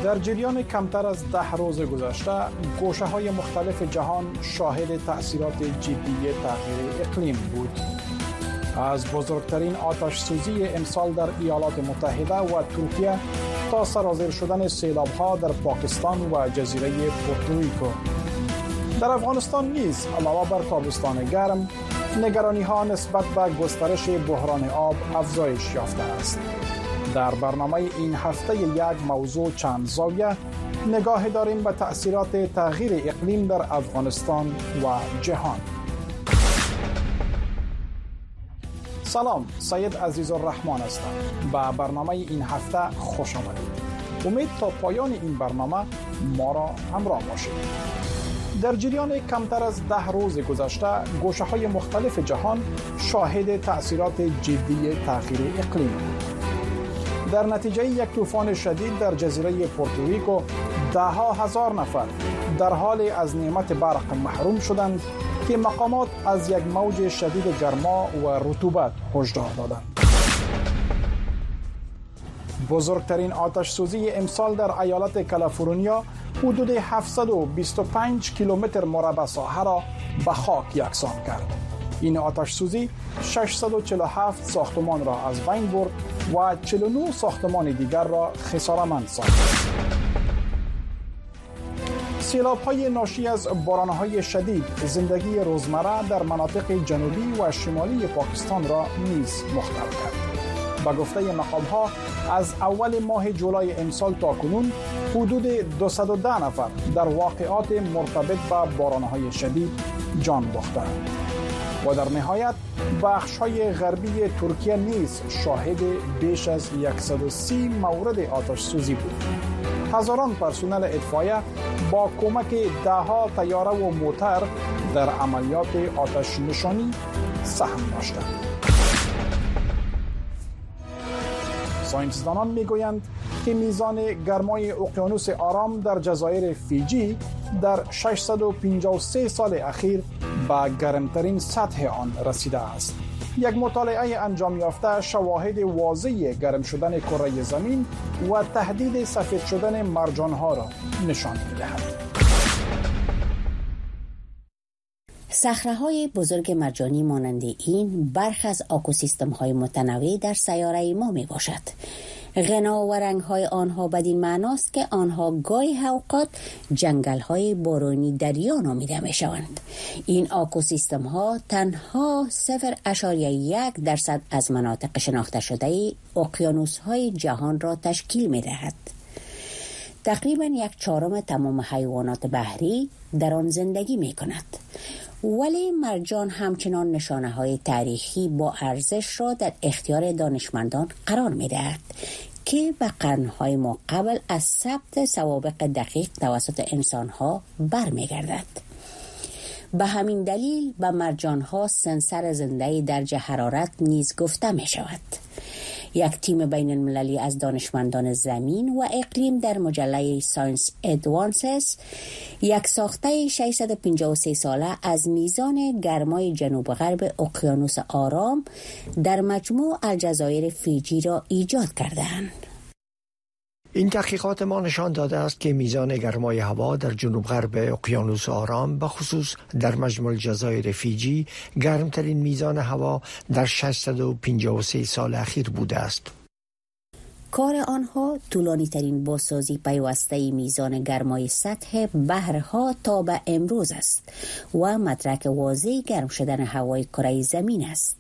در جریان کمتر از 10 روز گذشته گوشه‌های مختلف جهان شاهد تأثیرات جدی تغییر اقلیم بود. از بزرگترین آتش سوزی امسال در ایالات متحده و ترکیه تا سرازیر شدن سیلاب‌ها در پاکستان و جزیره پورتوریکو. در افغانستان نیز علاوه بر تابستان گرم، نگرانی‌ها نسبت به گسترش بحران آب افزایش یافته است. در برنامه این هفته یک موضوع چند زاویه نگاه داریم به تأثیرات تغییر اقلیم در افغانستان و جهان. سلام، سید عزیزالرحمن هستم. به برنامه این هفته خوش آمدید. امید تا پایان این برنامه ما را همراه باشید. در جریان کمتر از 10 روز گذشته گوشه‌های مختلف جهان شاهد تأثیرات جدی تغییر اقلیم بود. در نتیجه یک طوفان شدید در جزیره پورتوریکو ده‌ها هزار نفر در حال از نعمت برق محروم شدند که مقامات از یک موج شدید گرما و رطوبت هشدار دادند. بزرگترین آتش سوزی امسال در ایالت کالیفرنیا حدود 725 کیلومتر مربع ساحه را به خاک یکسان کرد. این آتش سوزی 647 ساختمان را از بین برد و 49 ساختمان دیگر را خساره‌مند ساخت. سیلاب‌های ناشی از باران‌های شدید زندگی روزمره در مناطق جنوبی و شمالی پاکستان را نیز مختل کرد. به گفته مقام‌ها از اول ماه جولای امسال تا کنون حدود 210 نفر در واقعات مرتبط با باران‌های شدید جان باختند. و در نهایت بخش‌های غربی ترکیه نیز شاهد بیش از 130 مورد آتش سوزی بود. هزاران پرسنل اطفائیه با کمک ده‌ها طیاره و موتر در عملیات آتش نشانی سهم داشتند. ساینسدانان میگویند که میزان گرمای اقیانوس آرام در جزایر فیجی در 653 سال اخیر به گرمترین سطح آن رسیده است. یک مطالعه انجام یافته شواهد واضح گرم شدن کره زمین و تهدید سفید شدن مرجانها را نشان می‌دهد. صخره‌های بزرگ مرجانی مانند این برخی از اکوسیستم‌های متنوع در سیاره ما میباشد. غنا و رنگ‌های آنها بدین معناست که آنها گاهی اوقات جنگل‌های بارانی دریا نامیده می‌شوند. این اکوسیستم‌ها تنها 0.1% از مناطق شناخته شده اقیانوس‌های جهان را تشکیل می‌دهد. تقریباً 1/4 تمام حیوانات بحری در آن زندگی می‌کند. ولی مرجان همچنان نشانه‌های تاریخی با ارزش را در اختیار دانشمندان قرار می‌دهد که به قرن‌های ما قبل از ثبت سوابق دقیق توسط انسان‌ها برمی‌گردد. به همین دلیل به مرجان‌ها سنسر زنده درجه حرارت نیز گفته می‌شود. یک تیم بین المللی از دانشمندان زمین و اقلیم در مجله ساینس ادوانسز یک ساخته 653 ساله از میزان گرمای جنوب غرب اقیانوس آرام در مجموع الجزایر فیجی را ایجاد کردند. این تحقیقات ما نشان داده است که میزان گرمای هوا در جنوب غرب اقیانوس آرام به خصوص در مجموع جزایر فیجی گرمترین میزان هوا در 653 سال اخیر بوده است. کار آنها طولانی ترین بازسازی پیوسته میزان گرمای سطح بحرها تا به امروز است و مدرک واضح گرم شدن هوای کره زمین است.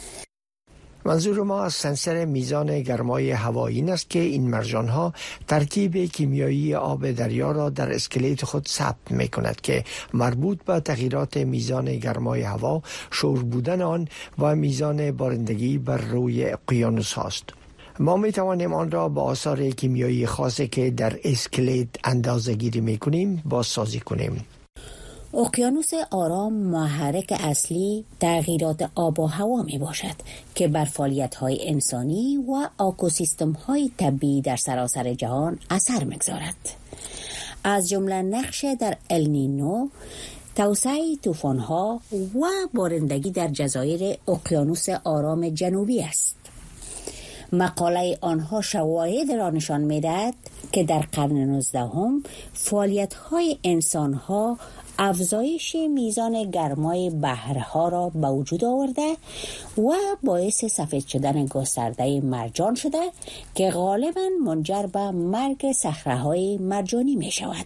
منظور ما از سنسر میزان گرمای هوا این است که این مرجان‌ها ترکیب کیمیایی آب دریا را در اسکلت خود ثبت می‌کند که مربوط به تغییرات میزان گرمای هوا، شور بودن آن و میزان بارندگی بر روی اقیانوس هاست. ما می توانیم آن را با آثار کیمیایی خاصی که در اسکلت اندازه‌گیری می‌کنیم بازسازی کنیم. اقیانوس آرام محرک اصلی تغییرات آب و هوا می باشد که بر فعالیت‌های انسانی و اکوسیستم‌های طبیعی در سراسر جهان اثر می‌گذارد. از جمله نقش در النینو، توسعه طوفان‌ها و بارندگی در جزایر اقیانوس آرام جنوبی است. مقاله آنها شواهد را نشان می‌دهد که در قرن 19 فعالیت‌های انسان‌ها افزایش میزان گرمای بحرها را به وجود آورده و باعث سفید شدن گسترده مرجان شده که غالباً منجر به مرگ صخره‌های مرجانی می شود.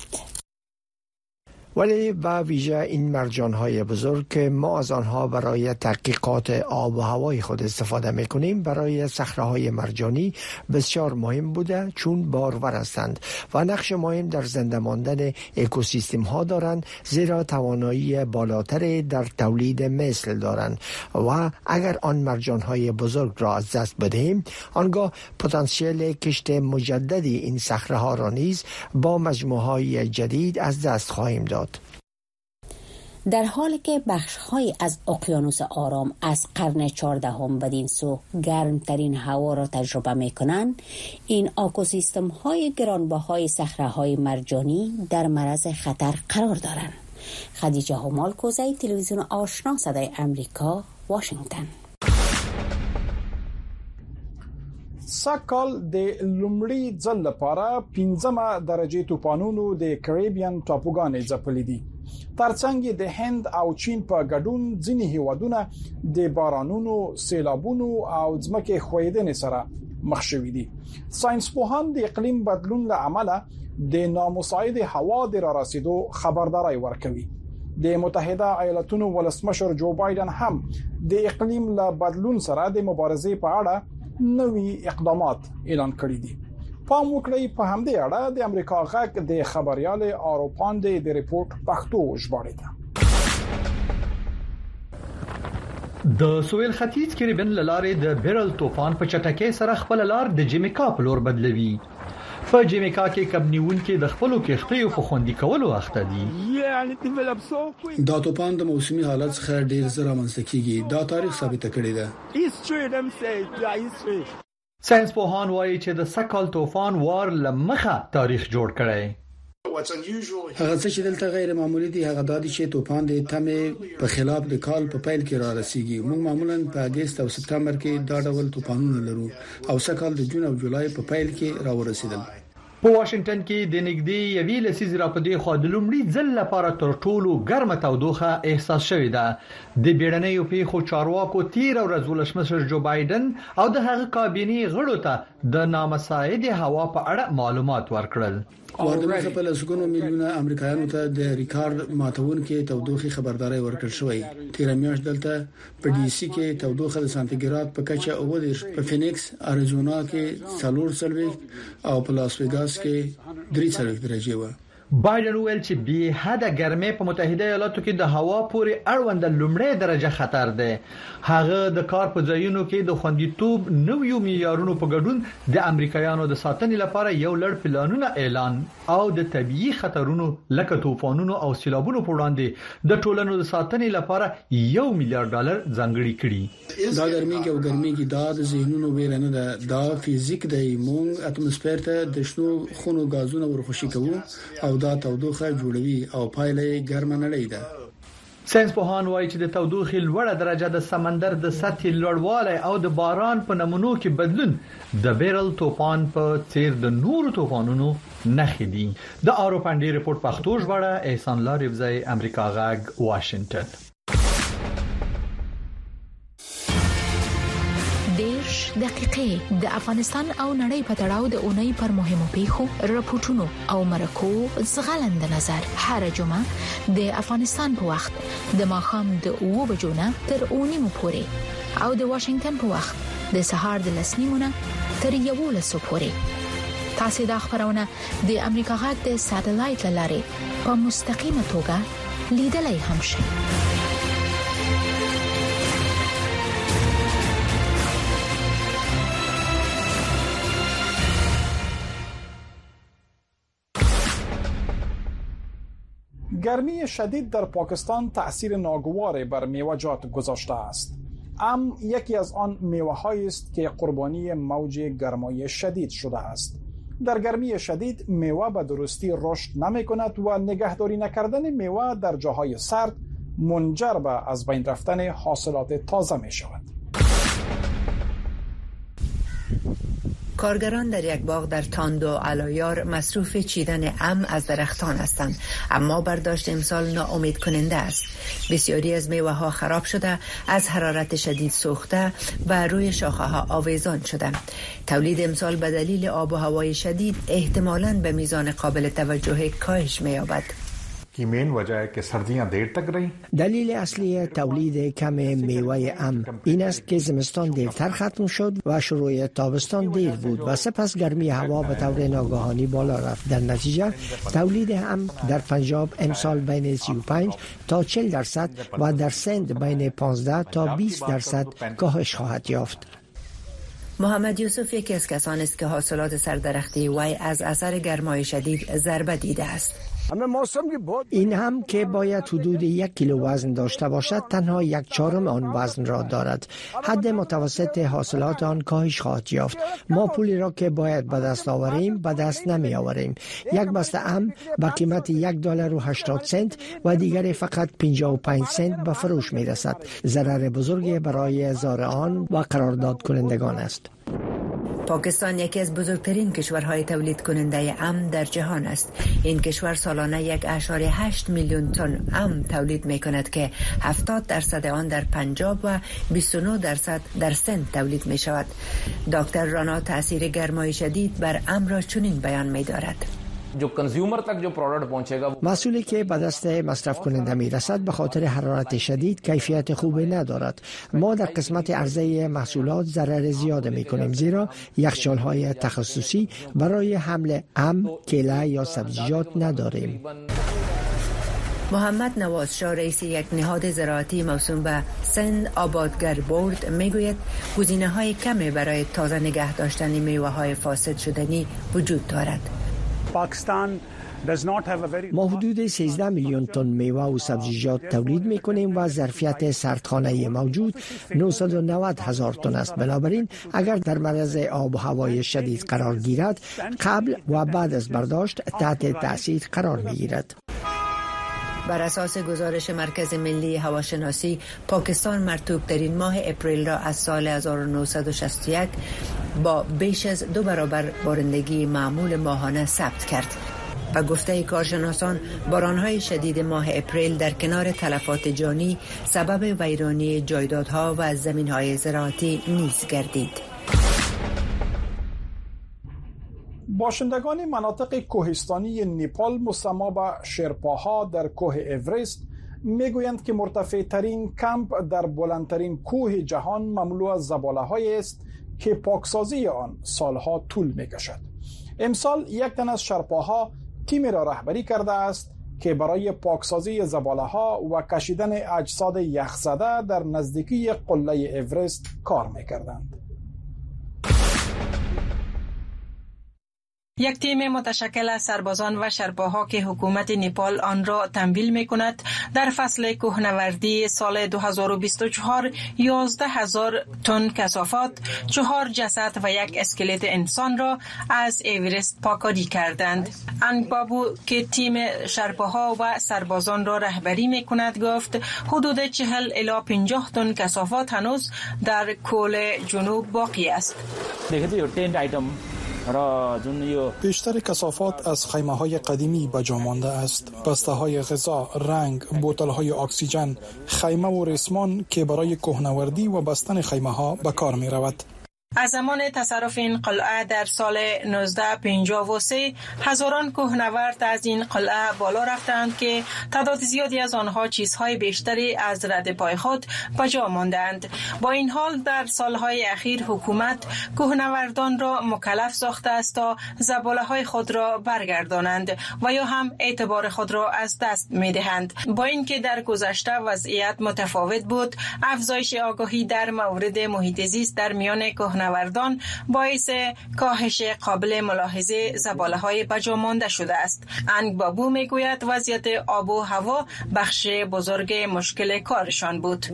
ولی به ویژه این مرجان‌های بزرگ که ما از آنها برای تحقیقات آب و هوای خود استفاده می‌کنیم برای صخره‌های مرجانی بسیار مهم بوده، چون بارور هستند و نقش مهم در زنده ماندن اکوسیستم‌ها دارند، زیرا توانایی بالاتر در تولید مثل دارند و اگر آن مرجان‌های بزرگ را از دست بدهیم آنگاه پتانسیل کشت مجددی این صخره‌ها را نیز با مجموعه‌های جدید از دست خواهیم داد. در حالی که بخش‌های از اقیانوس آرام از قرن 14 بدین سو گرمترین هوا را تجربه می‌کنند، این اکوسیستم‌های گرانبهای صخره‌های مرجانی در معرض خطر قرار دارند. خدیجه همال کوزی، تلویزیون آشنا صدای امریکا، واشنگتن. سږ د لومړي ځل لپاره 15 درجه طوفانونو د کریبین ټاپوګانې ځپلې دي. ترڅنګ د هند او چین په ګډون ځینې هیوادونه د بارانونو، سیلابونو او ځمکې ښویدنې سره مخ شوي دي. ساينسپوهان د اقلیم بدلون له امله د نامساعد هوا د رارسیدو خبرداري ورکوي. د متحده ایالاتونو ولسمشر جو بایدن هم د اقلیم له بدلون سره د مبارزې په اړه نوي اقدامات اعلان کړي دي. پام وکړئ په همدې اړه د امریکا غږ د خبريال آروپاندې د ریپورت پښتو ژباړه ده. د سویل ختیځ کریبن لاره د بیرل طوفان په چټکۍ سره خپل لار د جمیکا په لور بدلوي. په جمیکا کې کبنیون کې د خپلو کښتیو په خوندي کولو اخته دي. دا طوفان د موسمي حالت څخه ډیر زر رامنځته کیږي. دا تاریخ ثابت کړی دی. ساينسپوهان وایي چې د سکال طوفان وار لمخه تاریخ جوړ کړی. هغه څه چې دلته غیر معمولی دي هغه د چې طوفان د تمې په خلاف د کال په پیل کې را رسیږي. موږ معمولا په اگست او سپتمبر کې دا ډول طوفانونه لرو او سکال د جون او جولای په پیل کې را ورسیدل. په واشنگټن کې د نږدې یوې لسیزې راپدې خو د لومړي ځل لپاره تر ټولو ګرمه تودوخه احساس شوې ده. د بیړنیو پیښو چارواکو تیر ورځ ولسمشر جو بایدن او د هغه کابینې غړو ته د نامساعد هوا په اړه معلومات ورکړل. واردمخه په لسګونو میلیونه امریکایانو ته د ریکارډ ماتونکو تودوخه خبرداري ورکړل شوې. تیر میاشت دلته په ډي سي کې تودوخه د سانتیګراد په کچه او د فینیکس اریزونا کې 440 او په لاس ویګاس کې 3 درجه و. بایدن ویل چې به حد ګرمۍ په متحده ایالاتو کې د هوا پورې اړوند لومړی درجه خطر ده. هغه د کار په ځایونو کې د خوندیتوب نویو معیارونو په ګډون د امریکایانو د ساتنې لپاره یو لړ پلانونه اعلان او د طبيعي خطرونو لکه طوفانونو او سیلابونو په وړاندې د ټولنو د ساتنې لپاره $1 میلیارډ ځانګړي کړي. دا ګرمي کې دا د ذهنونو ویره نه ده. دا فزیک دی. مونږ اتموسفیر ته د شنو خونو غازونه ورخوشي کوو او دا تودوخه جوړوي او پایله ګرمه نړۍ ده. ساينسپوهان وایي چې د تودوخې لوړه درجه د سمندر د سطحې لوړوالی او د باران په نمونو کې بدلون د بیرل طوفان په څیر د نورو طوفانونو نښې دي. د آروپاندې ریپورت پښتو ژباړه احسان لاریوزی، امریکا غږ، واشنگټن. دقیقې د افغانستان او نړۍ په تړاو د اونۍ پر مهمو پیښو، راپورټونو او مرکو زغلند نظر هر جمعه د افغانستان په وخت د ماښام د 2 بجو نه تر 9 پورې او د واشنگټن په وخت د سهار د 10 تر 11 پورې. تاسو د خبرونه د امریکا غږ د ساتلایت لارې په مستقیمه توګه لیدلای هم شئ. گرمی شدید در پاکستان تأثیر ناگواری بر میوه‌جات گذاشته است. یکی از آن میوه‌هایی است که قربانی موج گرمای شدید شده است. در گرمی شدید میوه به درستی رشد نمی‌کند و نگهداری نکردن میوه در جاهای سرد منجر به از بین رفتن حاصلات تازه می‌شود. کارگران در یک باغ در تاندو علایار مصروف چیدن از درختان هستند، اما برداشت امسال ناامید کننده است. بسیاری از میوه ها خراب شده، از حرارت شدید سوخته و روی شاخه ها آویزان شده. تولید امسال به دلیل آب و هوای شدید احتمالاً به میزان قابل توجه کاهش می‌یابد. की मेन वजह है कि सर्दियां देर तक रही. دلیل اصلی تولید کم میوه این است که زمستان دیرتر ختم شد و شروع تابستان دیر بود و سپس گرمی هوا به طور ناگهانی بالا رفت. در نتیجه تولید در پنجاب امسال بین 35 تا 40% و در سند بین 15 تا 20% کاهش خواهد یافت. محمد یوسف یکی از کسانی است که حاصلات سردرختی وی از اثر گرمای شدید ضربه دیده است. این هم که باید حدود 1 کیلو وزن داشته باشد تنها 1/4 آن وزن را دارد. حد متوسط حاصلات آن کاهش خواهد یافت. ما پولی را که باید به دست آوریم به دست نمی آوریم. یک بسته به قیمت $1.80 و دیگری فقط 55 سنت به فروش می رسد. ضرر بزرگی برای زارعان و قرارداد کنندگان است. پاکستان یکی از بزرگترین کشورهای تولید کننده در جهان است. این کشور سالانه 1.8 میلیون تن تولید می کند که 70% آن در پنجاب و 29% در سند تولید می شود. دکتر رانا تاثیر گرمای شدید بر را چنین بیان می دارد. محصولی که به دست مصرف کننده می رسد به خاطر حرارت شدید کیفیت خوبی ندارد. ما در قسمت عرضه محصولات ضرر زیاد می کنیم، زیرا یخچال‌های تخصصی برای حمل کیله یا سبزیجات نداریم. محمد نواز شاه رئیس یک نهاد زراعتی موسوم به سند آبادگر بورد میگوید گزینه‌های کمی برای تازه نگه داشتن میوه‌های فاسد شدنی وجود دارد. ما حدود 13 میلیون تن میوه و سبزیجات تولید می کنیم و ظرفیت سردخانه موجود 990,000 تن است. بنابراین اگر در معرض آب و هوای شدید قرار گیرد، قبل و بعد از برداشت تحت تاثیر قرار می گیرد. بر اساس گزارش مرکز ملی هواشناسی، پاکستان مرطوب ترین ماه اپریل را از سال 1961 با بیش از 2 برابر بارندگی معمول ماهانه ثبت کرد. به گفته کارشناسان، بارانهای شدید ماه اپریل در کنار تلفات جانی سبب ویرانی جایدادها و زمینهای زراعتی نیز گردید. باشندگان مناطق کوهستانی نپال مسمی به شرپاها در کوه اورست میگویند که مرتفع ترین کمپ در بلندترین کوه جهان مملو از زباله‌هایی است که پاکسازی آن سالها طول میکشد. امسال یک تن از شرپاها تیمی را رهبری کرده است که برای پاکسازی زباله‌ها و کشیدن اجساد یخزده در نزدیکی قله اورست کار میکردند. یک تیم متشکل از سربازان و شرپاها که حکومت نپال آن را تمویل می کند در فصل کوهنوردی سال 2024 11,000 تن کثافات، 4 جسد و 1 اسکلت انسان را از اورست پاکاری کردند. انگبابو که تیم شرپاها و سربازان را رهبری می کند گفت حدود 40 الی 50 تن کثافات هنوز در کول جنوب باقی است. بیشتر کثافات از خیمه‌های قدیمی به جا مانده است. بسته‌های غذا، رنگ، بوتل‌های اکسیژن، خیمه و ریسمان که برای کوهنوردی و بستن خیمه‌ها به کار می‌رود. از زمان تصرف این قلعه در سال 1953 هزاران کوهنورد از این قلعه بالا رفتند که تعداد زیادی از آنها چیزهای بیشتری از رد پای خود به جا ماندند. با این حال در سالهای اخیر حکومت کوهنوردان را مکلف ساخته است تا زباله‌های خود را برگردانند و یا هم اعتبار خود را از دست می‌دهند. با اینکه در گذشته وضعیت متفاوت بود، افزایش آگاهی در مورد محیط زیست در میان کوهنوردان باعث کاهش قابل ملاحظه زباله‌های بجا مانده شده است. انگبابو میگوید وضعیت آب و هوا بخش بزرگ مشکل کارشان بود.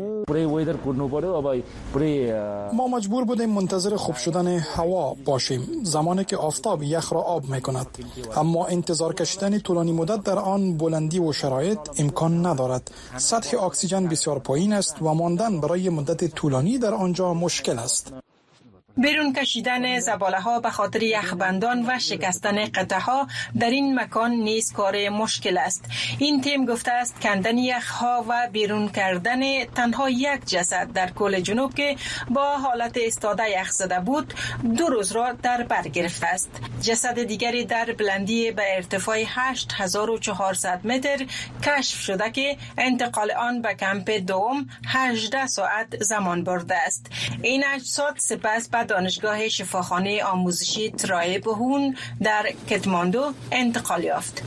ما مجبور بودیم منتظر خوب شدن هوا باشیم، زمانی که آفتاب یخ را آب میکند، اما انتظار کشیدن طولانی مدت در آن بلندی و شرایط امکان ندارد. سطح اکسیژن بسیار پایین است و ماندن برای مدت طولانی در آنجا مشکل است. بیرون کشیدن زباله‌ها به خاطر یخبندان و شکستن قطعه‌ها در این مکان نیز کار مشکل است. این تیم گفته است کندن یخ‌ها و بیرون کردن تنها یک جسد در کل جنوب که با حالت ایستاده یخ زده بود 2 روز را در بر گرفته است. جسد دیگری در بلندی به ارتفاع 8400 متر کشف شده که انتقال آن به کمپ دوم 18 ساعت زمان برده است. این اجساد سپس به دانشگاه شفاخانه آموزشی ترای بهون در کتماندو انتقال یافت.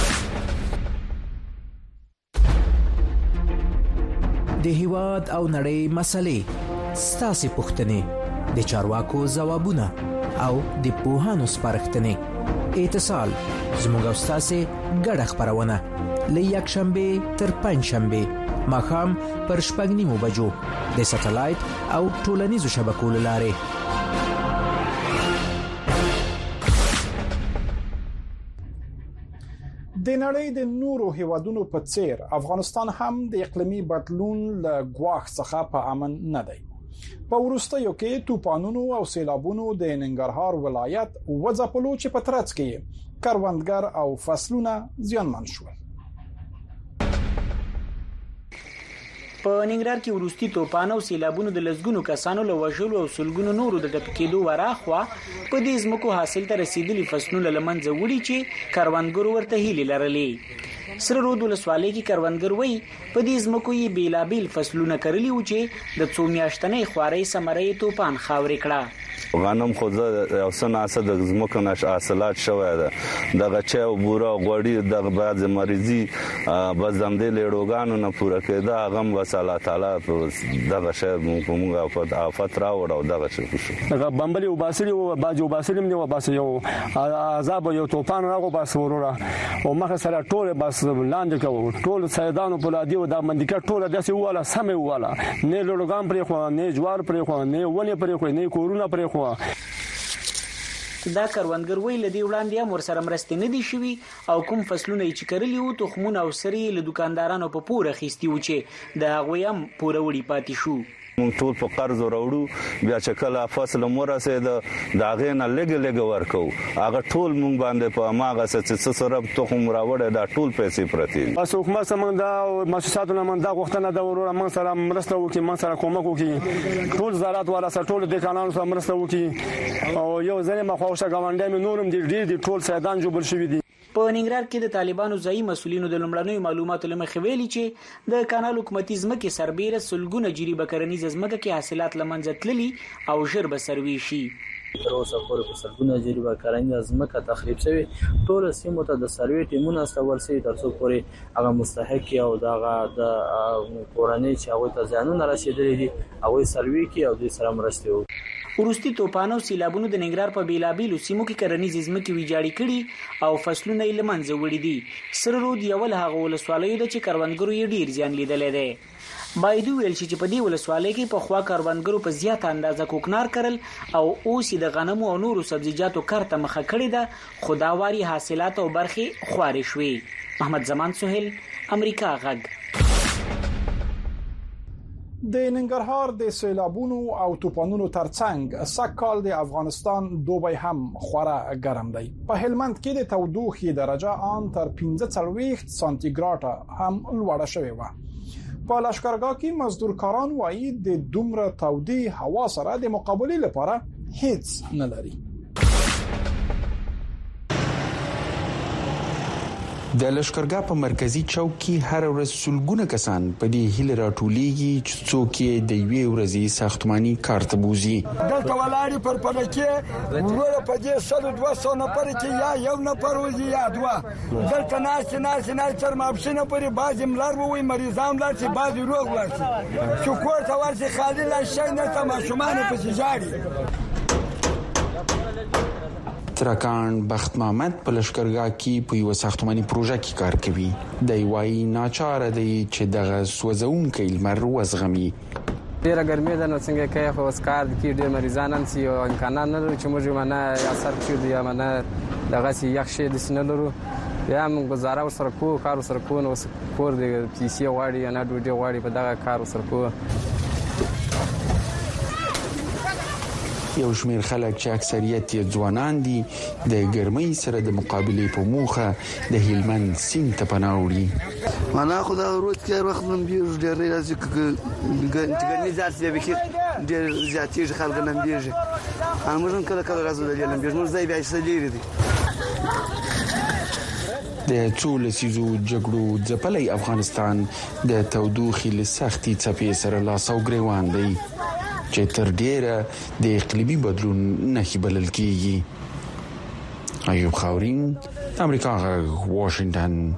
د هیواد او نړۍ مسلې ستاسو پوښتنې د چارواکو ځوابونه او د پوهانو سپارښتنې اتصال زموږ او ستاسو ګډه خبرونه ل یک شنبه تر پنځ شنبه ماښام پر 6:30 بجو د سټلایټ او ټولنیزو شبکو لارې. د نړۍ د نورو هیوادونو په څیر افغانستان هم د اقلیمي بدلون له ګواښ څخه په امن نه دی. په وروستیو کې طوفانونو او سیلابونو د ننګرهار ولایت وځپلو چې په ترڅ کې کروندګر او فصلونه زیانمن شول. په ننګرهار کې وروستي طوفان او سیلابونو د لزګونو کسانو له وژلو او سلګونو نورو د ټپکېدو وراخوا په دې ځمکو حاصل ته رسیدلي فصلونه لمنځه وړي چې کروندګر ورته هیلې لرلې. سره رود ولسوالۍ کې کروندګر وایي په دې ځمکو یې بیلابیل فصلونه کرلي و چې د څو میاشتنۍ خوارۍ ثمره طوفان خاورې کړه. غنم خو او سناسه د زمکو نش حاصلات شوی ده دغه چا او بوره غوړی د بعض مریضي بس دم دې لړوګانو نه پوره کېده غم وساله تعالی دغه شی موږ په آفت راوړ او دغه شی شو دغه بمبلي او باسري او باجو باسري مې او باس یو عذاب یو طوفان راغو باس وروره او مخه سره ټول بس لاندې کو ټول سیدانو په لادي او د منډکه ټول داسې واله سمې واله نه لړوګان پرې خو نه جوار پرې خو نه ونی پرې خو نه کورونه پرې خو. دا کروندګر وی لدی وړاندې هم ورسره مرستې نه دي شوي او کوم فصلونه چې کرلی وو تخمونه او سری له دکاندارانو په پوره خېستي و چې د هغه هم پوره وړي پاتې شو. مونږ ټول په قرض وروړو بیا چې کله فصل مرسته د هغه نه لګ ورکو هغه ټول مونږ باندې په ماغه څه سره تخم راوړل دا ټول پیسې پرتی بس حکومت سم دا مؤسساتو نه من دا غوښتنه دا وروره من سره مرسته وکي من سره کومک وکي ټول زراعت والا سره ټول د قانون سره مرسته وکي او یو ځنه مخاوشه غونډه مې نورم دي ټول سیدان جوړ شوی دي. په ننګرهار کې د طالبانو ځایي مسولینو د لومړنیو معلوماتو لمخې ویلي چې د کانال حکومتي ځمکې سربېره سلګونه جری بکرنیز ځمکه کې حاصلات لمنځه تللي او ژر به سروي شي. تر اوسه پورې په سلګونه جری بکرنیز ځمکه تخریب شوی ټول سیمو ته د سروي ټیمونه استول شوی تر څو پورې هغه مستحق او دغه د کورنۍ چې هغه ته ځانونه رسیدلي دي هغه سروي کې او د سره مرسته وکړي. ورستي طوفان او سیلابونو د ننګرهار په بیلابیلو سیمو کې کرنیز ځمکې ویجاړې کړي او فصلونه یې لمنځه وړي دي. سره رود یو له هغه ولسوالیو د چې کروندګرو یې ډیر زیان لیدلې ده. باید ویل شي چې په دې ولسوالۍ کې په خوا کروندګرو په زیاته اندازه کوکنار کرل او اوس د غنمو او نورو سبزیجاتو کارته مخه کړې ده خو دا واري حاصلات او برخې خوارې شوې. محمد زمان سهیل امریکا غږ. د ننګرهار د سیلابونو او طوفانونو ترڅنګ سږکال د افغانستان دوبی هم خورا ګرم دی. په هلمند کې د تودوخې درجه ان تر 45 سانتیګراډ هم لوړه شوې و. په لشکرګاه کې مزدورکاران وایي د دومره تودې هوا سره د مقابله لپاره هیڅ نه لري. د لشکرګاه په مرکزی چوک کې هر ورځ سلګونه کسان په دې هیله راټولېږي چې څوک د یوې ورځې ساختماني کار ته بوزي. دلته ولاړې پر پلکې وروره په دې 100-200 نفر کې یا یو نفر وځي یا دوه دلته ناس تر ماپښینه پورې بعضې ملار ووایي مریضان لاړ شي بعضې روغ لاړ شي چې کور ته ورشي خالي لاړ شی نشته ماشومان یې پسې ژاړي. ترکان بخت محمد په لشکرګاه کې په یو ساختماني پروژه کې کار کوي. د وای ناچاره دی چې دغه سوځونکي لمر وزغمي. ډیره ګرمي ده نو څنګه کوي خو اسکار کې ډیر مریضان هم سي او امکانات نه لري چې موږ منه یا سر کې دی منه دغه سي یخ شي د سینه لرو بیا موږ گزاره ورسره کو کار ورسره کو نو کور د پیسي غواړي نه ډوډۍ غواړي په دغه کار ورسره کو. یو شمیر خلک چې اکثریت یې ځوانان دي د ګرمۍ سره د مقابلې په موخه د هلمند سیند ته پناه وړي. معنا خو دا ورځ کې وخت نن بیر ډېر راځي ګرمۍ ځات دی به ډېر زیاتې خلک نن بیرږي. موږ کله کله راځو د هلمند بیر موږ ځای بیا څه لري دي. د څو لسیزو جګړو ځپلی افغانستان د تودوخې له سختې څپې سره لاس او ګریوان دی چې تر ډیره د اقلیمي بدلون نښې بلل کیږي. ایوب خاورین، امریکا غږ، واشنگتن.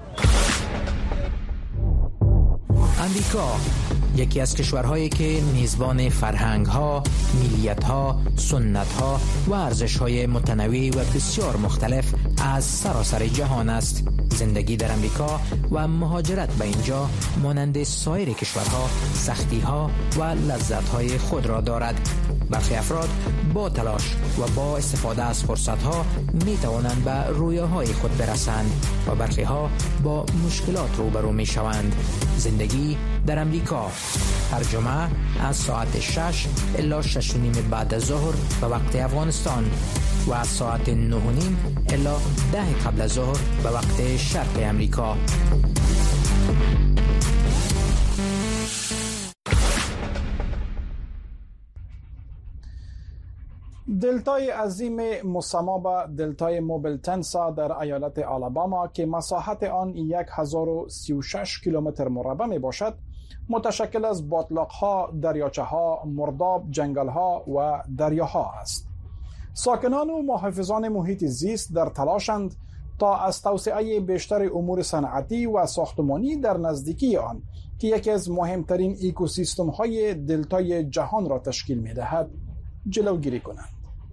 امریکا یکی از کشورهایی که میزبان فرهنگ‌ها، ملیت‌ها، سنت‌ها و ارزش‌های متنوع و بسیار مختلف از سراسر جهان است. زندگی در امریکا و مهاجرت به اینجا مانند سایر کشورها سختی‌ها و لذت‌های خود را دارد. برخی افراد با تلاش و با استفاده از فرصت‌ها می‌توانند به رویاهای خود برسند و برخی‌ها با مشکلات روبرو می‌شوند. زندگی در امریکا هر جمعه از ساعت 6 الی 6:30 بعد از ظهر به وقت افغانستان و از ساعت 9:30 الی 10 قبل از ظهر به وقت شرق امریکا. دلتای عظیم مسما به دلتای موبل تنسا در ایالت آلاباما که مساحت آن 1036 کیلومتر مربع می باشد، متشکل از باتلاق‌ها، دریاچه‌ها، مرداب، جنگل‌ها و دریاها است. ساکنان و محافظان محیط زیست در تلاشند تا از توسعه بیشتر امور صنعتی و ساختمانی در نزدیکی آن که یکی از مهمترین اکوسیستم‌های دلتای جهان را تشکیل می‌دهد، جلوگیری کنند.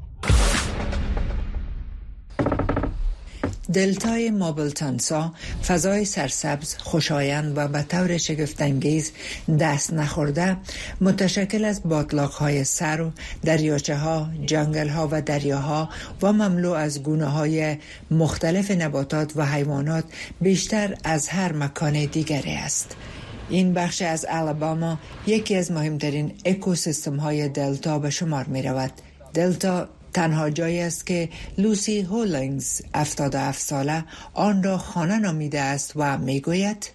دلتای موبل تنسا فضای سرسبز، خوشایند و به طور شگفت‌انگیز دست نخورده متشکل از باتلاق‌های سر، دریاچه‌ها، جنگل‌ها و دریاها و مملو از گونه‌های مختلف نباتات و حیوانات بیشتر از هر مکان دیگری است. این بخش از آلاباما یکی از مهمترین اکوسیستم‌های دلتا به شمار می‌رود. دلتا تنها جایی است که لوسی هولینگز 77 ساله آن را خانه نامیده است و میگوید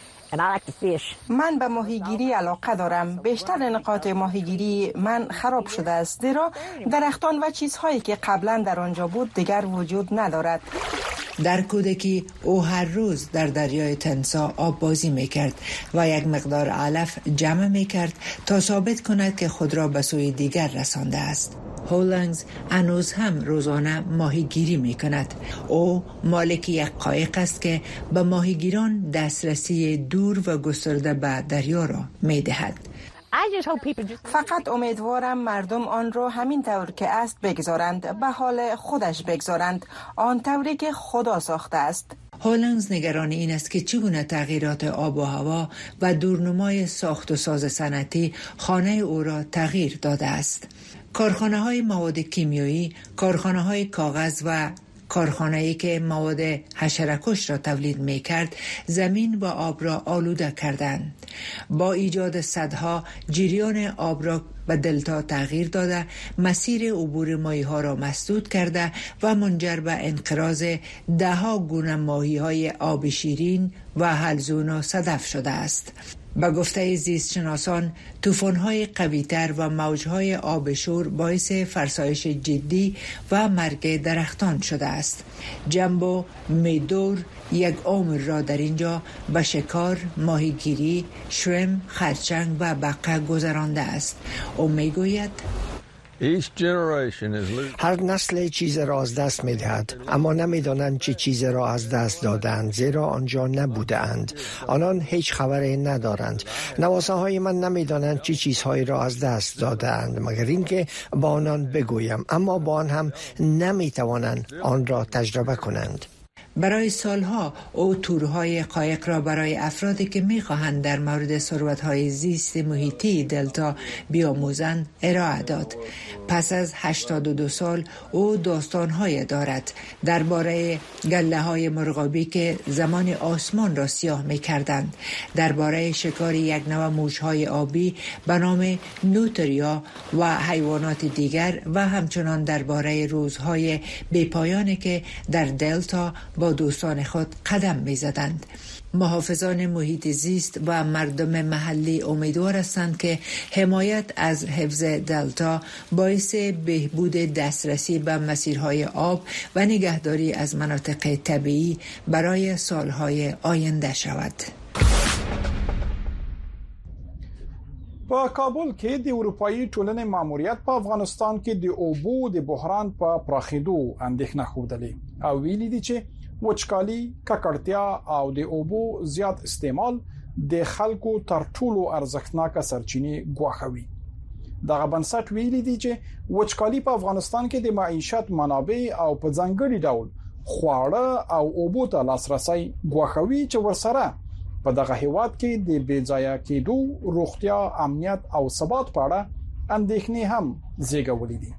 من به ماهیگیری علاقه دارم. بیشتر نقاط ماهیگیری من خراب شده است، زیرا درختان و چیزهایی که قبلا در آنجا بود دیگر وجود ندارد. در کودکی او هر روز در دریای تنسا آب بازی میکرد و یک مقدار علف جمع میکرد تا ثابت کند که خود را به سوی دیگر رسانده است. هولنگز هنوز هم روزانه ماهیگیری میکند. او مالک یک قایق است که به ماهیگیران دسترسی دور و گسترده به دریا را میدهد. فقط امیدوارم مردم آن را همین طور که است بگذارند، به حال خودش بگذارند، آن طوری که خدا ساخته است. هولنگز نگران این است که چگونه تغییرات آب و هوا و دورنمای ساخت و ساز صنعتی خانه او را تغییر داده است. کارخانه‌های مواد کیمیایی، کارخانه‌های کاغذ و کارخانه‌ای که مواد حشره‌کش را تولید می‌کرد، زمین و آب را آلوده کردند. با ایجاد سدها، جریان آب را به دلتا تغییر داده، مسیر عبور ماهی‌ها را مسدود کرده و منجر به انقراض ده‌ها گونه ماهی‌های آب شیرین و حلزون و صدف شده است. به گفته زیستشناسان، طوفان‌های قوی‌تر و موج‌های آب شور باعث فرسایش جدی و مرگ درختان شده است. جنبو میدور یک عمر را در اینجا به شکار، ماهیگیری، شرم، خرچنگ و بقه گذرانده است. او میگوید هر نسل چیز را از دست می دهد، اما نمی دانند چه چیز را از دست دادند، زیرا آنجا نبوده اند. آنان هیچ خبری ندارند. نواسه های من نمی دانند چه چیزهایی را از دست دادند، مگر اینکه با آنان بگویم، اما با آن هم نمی توانند آن را تجربه کنند. برای سالها او تورهای قایق را برای افرادی که می‌خواهند در مورد ثروت‌های زیست محیطی دلتا بیاموزند ارائه داد. پس از 82 سال او داستان‌های دارد درباره گله‌های مرغابی که زمان آسمان را سیاه می‌کردند، درباره شکار یک نوع موش‌های آبی به نام نوتریا و حیوانات دیگر و همچنان درباره روزهای بی‌پایانی که در دلتا با دوستان خود قدم می‌زدند. محافظان محیط زیست و مردم محلی امیدوار هستند که حمایت از حفظ دلتا باعث بهبود دسترسی به مسیرهای آب و نگهداری از مناطق طبیعی برای سالهای آینده شود. په کابل کې د اروپאי ټولنې ماموریت په افغانستان کې د اوبو د بحران په پراخېدو اندېښنه خوده او ویلي دي چې وچکالي، ککړتیا او د اوبو زیات استعمال د خلکو تر ټولو ارزښتناک سرچینې ګواښوي. دغه بنسټ ویلي دي چې وچکالي په افغانستان کې د معیشت منابع او په ځانګړي ډول خواړه او اوبو ته لاسرسي ګواښوي چې ورسره په دغه هیواد کې د بېځایه کېدو روغتیا، امنیت او ثبات په اړه اندېښنې هم زیږولې دي.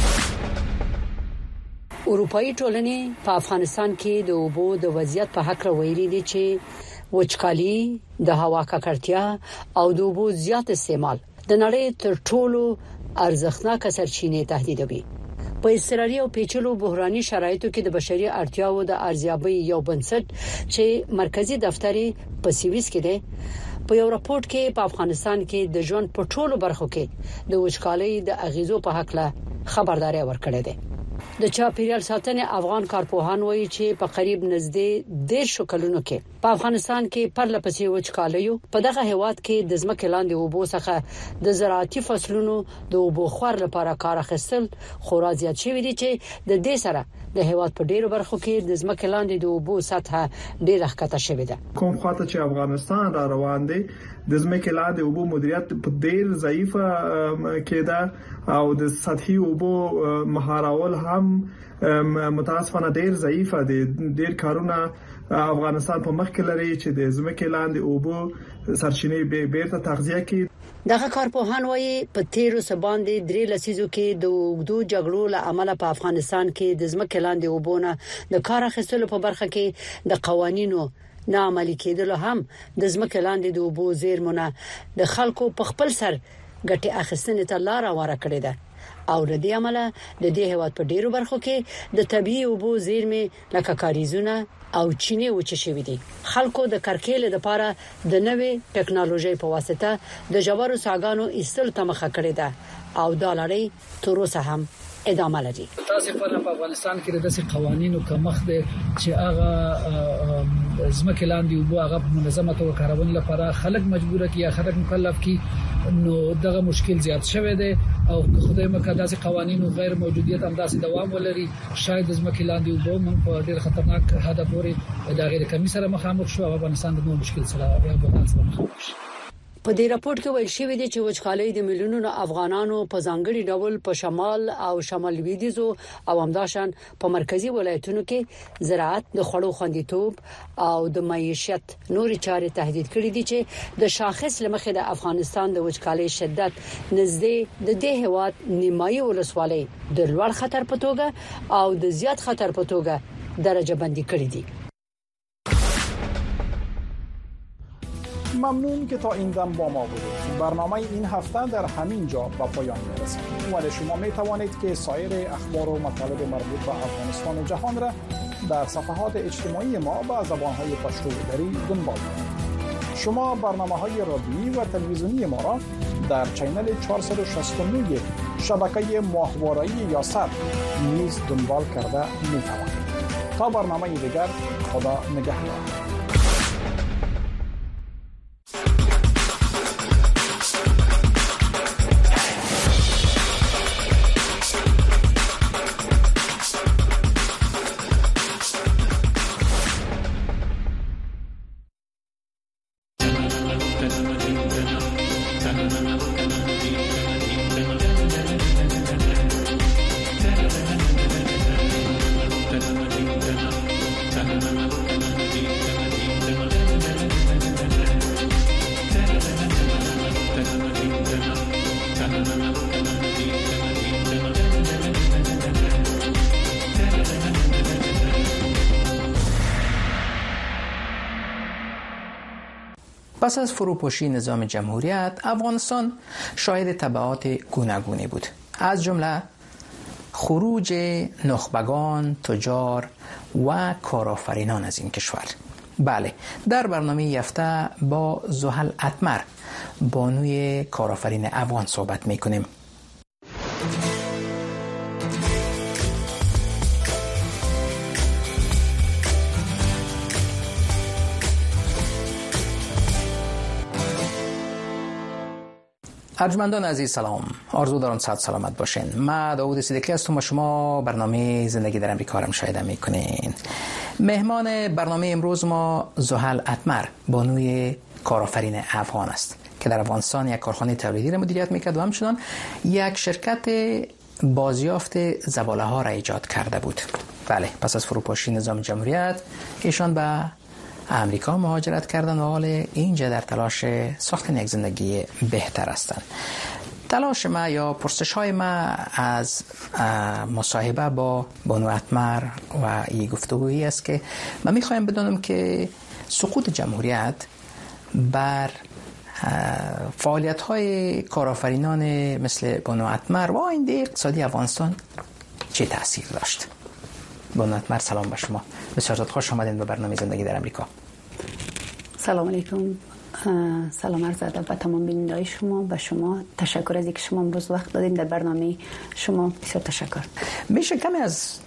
اروپאי ټولنې په افغانستان کې د اوبو د وضعیت په حق ویلي دي چې وچکالي، د هوا ککړتیا او د اوبو زیات استعمال د نړۍ تر ټولو ارزښتناک سرچینې تهدیدوي. په اضطراري او پیچلو بحراني شرایطو کې د بشري اړتیاو د ارزیابۍ یو بنسټ چې مرکزی دفتر په سویس کې دی، په یو راپورټ کې په افغانستان کې د ژوند په ټولو برخو کې د وچکالۍ د اغیزو په حق له خبرداري ورکړې ده. د چاپیریال ساتنې افغان کارپوهان وایي چې په قریب نږدې 10 کلونو کې په افغانستان کې پرلپسې وچکالیو په دغه هیواد کې د ځمکې لاندې اوبو څخه د زراعتي فصلونو د اوبو خور لپاره کار اخیستل خورا زیات شوی دي چې د دې سره د هیواد په ډیرو برخو کې د ځمکې لاندې د اوبو سطح ډیره ښکته شوې ده. کوم خاطر چې افغانستان را روان دی د ځمکې لاندې اوبو مدیریت په ډیر ضعیفه کېده او د سطحي اوبو مهارول هم متاسفانه ډیر ضعیفه دي. ډیر کارونه افغانستان په مخ کې لري چې د ځمکې لاندې اوبو سرچینې بیرته تغذیه کړي. دغه کارپوهان وایي په تیرو سباندې 3 لسیزو کې د اوږدو جګړو له امله په افغانستان کې د ځمکې لاندې اوبونه د کار اخیستلو په برخه کې د قوانینو ناعملي کېدل هم د ځمکې لاندې د اوبو زیرمونه د خلکو په خپل سر ګټه اخیستنې ته لار هواره کړې ده او د دې عمله د دې هیواد په ډیرو برخو کې د طبيعي اوبو زیرمې لکه کاریزونه او چینه وچ شوې دي. خلکو د کرکېل لپاره د نوې ټکنالوژي په واسطه د جوارو ساګانو ایستل تمخه کړې ده او دا لړۍ تر اوسه هم ادامه لري. تاسو په افغانستان کې د داسې قوانینو کمخ دي چې هغه ځمکې لاندې اوبو هغه منظمه توګه کارول لپاره خلک مجبور کی یا خلک مکلف کی، نو دغه مشکل زیات شوی دی او خدای مکه داسې قوانینو غیر موجودیت هم داسې دوام ولري. شاید ځمکې لاندې اوبو من په ډیر خطرناک حد پورې د غیر کمی سره مخامخ شو او افغانستان د نو مشکل سره مخامخ شي. په دې راپورټ کې ویل شوی دی چې وچکالۍ د میلیونونو افغانانو په ځانګړي ډول په شمال او شمال لویدیځ او همداشان په مرکزی ولایتونو کې زراعت، د خوړو خوندیتوب او د معیشت نورې چارې تهدید کړې دي چې د شاخص لمخې د افغانستان د وچکالۍ شدت نږدې د دې هیواد نیمایي ولسوالۍ د لوړ خطر په توګه او د زیات خطر په توګه درجه بندي کړې دي. ممنون که تا این دم با ما بودید. برنامه این هفته در همین جا به پایان می‌رسد. ولی شما می توانید که سایر اخبار و مطالب مربوط به افغانستان و جهان را در صفحات اجتماعی ما با زبان‌های پشتو و دری دنبال کنید. شما برنامه‌های رادیویی و تلویزیونی ما را در چینل 469 شبکه ماهواره‌ای یاست نیز دنبال کرده می‌توانید. تا برنامه دیگر، خدا نگهدار. پس از فروپاشی نظام جمهوریت افغانستان شاهد تبعات گوناگونی بود، از جمله خروج نخبگان، تجار و کارآفرینان از این کشور. بله، در برنامه یفته با زحل اتمر، بانوی کارآفرین افغان صحبت میکنیم. ارجمندان عزیز سلام، آرزو دارم صحت سلامت باشین. من داوود صدیقی هستم و شما برنامه زندگی در امریکا را مشاهده میکنین. مهمان برنامه امروز ما زحل اتمر، بانوی کارآفرین افغان است که در افغانستان یک کارخانه تولیدی را مدیریت میکرد و همچنان یک شرکت بازیافت زباله ها را ایجاد کرده بود. بله، پس از فروپاشی نظام جمهوریت ایشان به امریکا مهاجرت کردن و حال اینجا در تلاش ساختن یک زندگی بهتر هستند. تلاش ما یا پرسش های ما از مصاحبه با بانو اتمر و این گفتگویی است که من میخوایم بدونم که سقوط جمهوریت بر فعالیت های کارآفرینان مثل بانو اتمر و آینده اقتصادی افغانستان چه تأثیر داشت؟ بانو اتمر سلام به شما، بسیار خوش آمدین به برنامه زندگی در امریکا. سلام علیکم، سلام عرض ادب به تمام بینندگان شما. به شما تشکر از اینکه شما امروز وقت دادین در برنامه شما، بسیار تشکر. میشه کمی از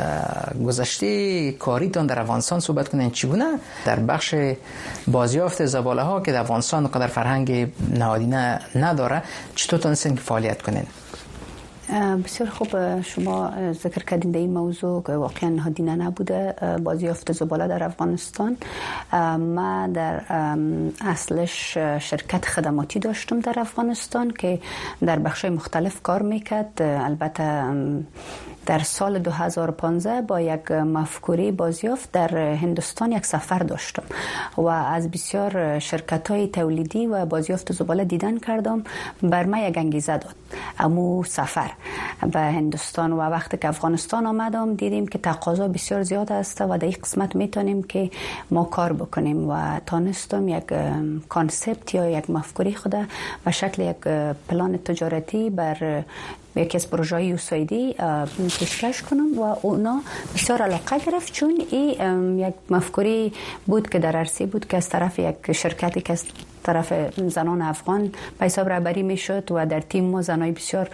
گذشته کاریتون در افغانستان صحبت کنین؟ چگونه در بخش بازیافت زباله ها که در افغانستان قدر فرهنگ نهادینه نداره چطور تونستین فعالیت کنین؟ بسیار خوب، شما ذکر کردین در این موضوع که واقعا نهادینه نبوده بازیافت زباله در افغانستان. ما در اصلش شرکت خدماتی داشتم در افغانستان که در بخش‌های مختلف کار میکرد. البته در سال 2015 با یک مفکوره بازیافت در هندوستان یک سفر داشتم و از بسیار شرکت‌های تولیدی و بازیافت زباله دیدن کردم. بر من یک انگیزه داد امو سفر به هندوستان و وقتی که افغانستان آمدم دیدیم که تقاضا بسیار زیاد است و در این قسمت میتونیم که ما کار بکنیم و تانستم یک کانسپت یا یک مفکوره خود به شکل یک پلان تجارتی بر یکی از پروژه‌های یوسایدی پیشکش کنم و اونا بسیار علاقه گرفت، چون این یک مفکوره بود که در عرصه بود که از طرف یک شرکتی که از طرف زنان افغان به حساب رهبری میشد و در تیم ما زنای بسیار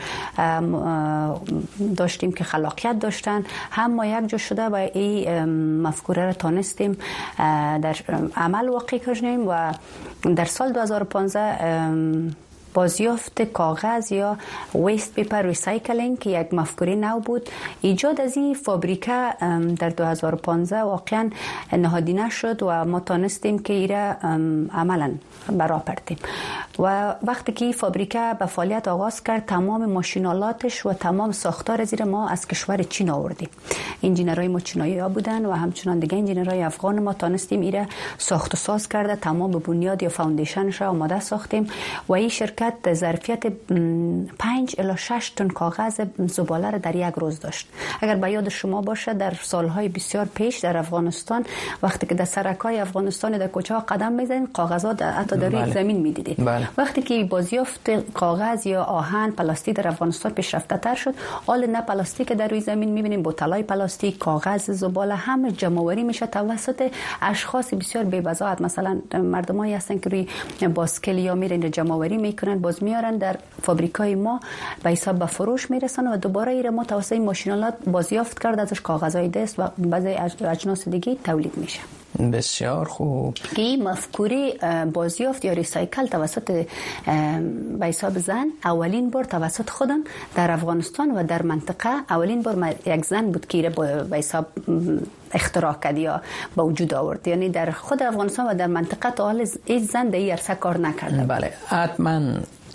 داشتیم که خلاقیت داشتن. هم ما یک جا شده و این مفکوره را تانستیم در عمل واقع کنیم و در سال 2015 بازیافت کاغذ یا ویست پیپر ریسایکلینگ که یک مفکوره نو بود، ایجاد از این فابریکه در 2015 واقعا نهادینه شد و ما تانستیم که ایره عملا برا پردیم و وقتی که این فابریکه به فعالیت آغاز کرد تمام ماشینالاتش و تمام ساختار زیر ما از کشور چین آوردیم. انجینرهای ما چینایی ها بودن و همچنان دیگه انجینرهای افغان ما تانستیم ایره ساخت و ساز کرده، تمام بنیاد یا فاوندیشنش را آماده ساختیم و این شرکت ظرفیت 5 الی 6 تن کاغذ زباله را در یک روز داشت. اگر به یاد شما باشه در سالهای بسیار پیش در افغانستان وقتی که در سرکای افغانستان در کوچه ها قدم میزنید کاغذات حتی در روی زمین میدیدید. وقتی که بازیافت کاغذ یا آهن پلاستیک در افغانستان پیشرفته تر شد، حال نه پلاستیک در روی زمین میبینیم، بوتلای پلاستیک، کاغذ زباله همه جمع‌آوری میشه توسط اشخاص بسیار بی‌بضاعت. مثلا مردمایی هستن که روی باسکل یا میرن جمع‌آوری میکنن، باز میارن در فابریکای ما به حساب به فروش میرسن و دوباره ایره ما توسط این ماشینالات بازیافت کرد ازش کاغذهای دست و بعضی اجناس دیگه تولید میشه. بسیار خوب. این مفکوره بازیافت یا ریسایکل توسط به حساب زن اولین بار توسط خودم در افغانستان و در منطقه اولین بار یک زن بود که به حساب اختراع کرد یا به وجود آورد، یعنی در خود افغانستان و در منطقه تا حال هیچ زن در این عرصه کار نکرده. بله، حتما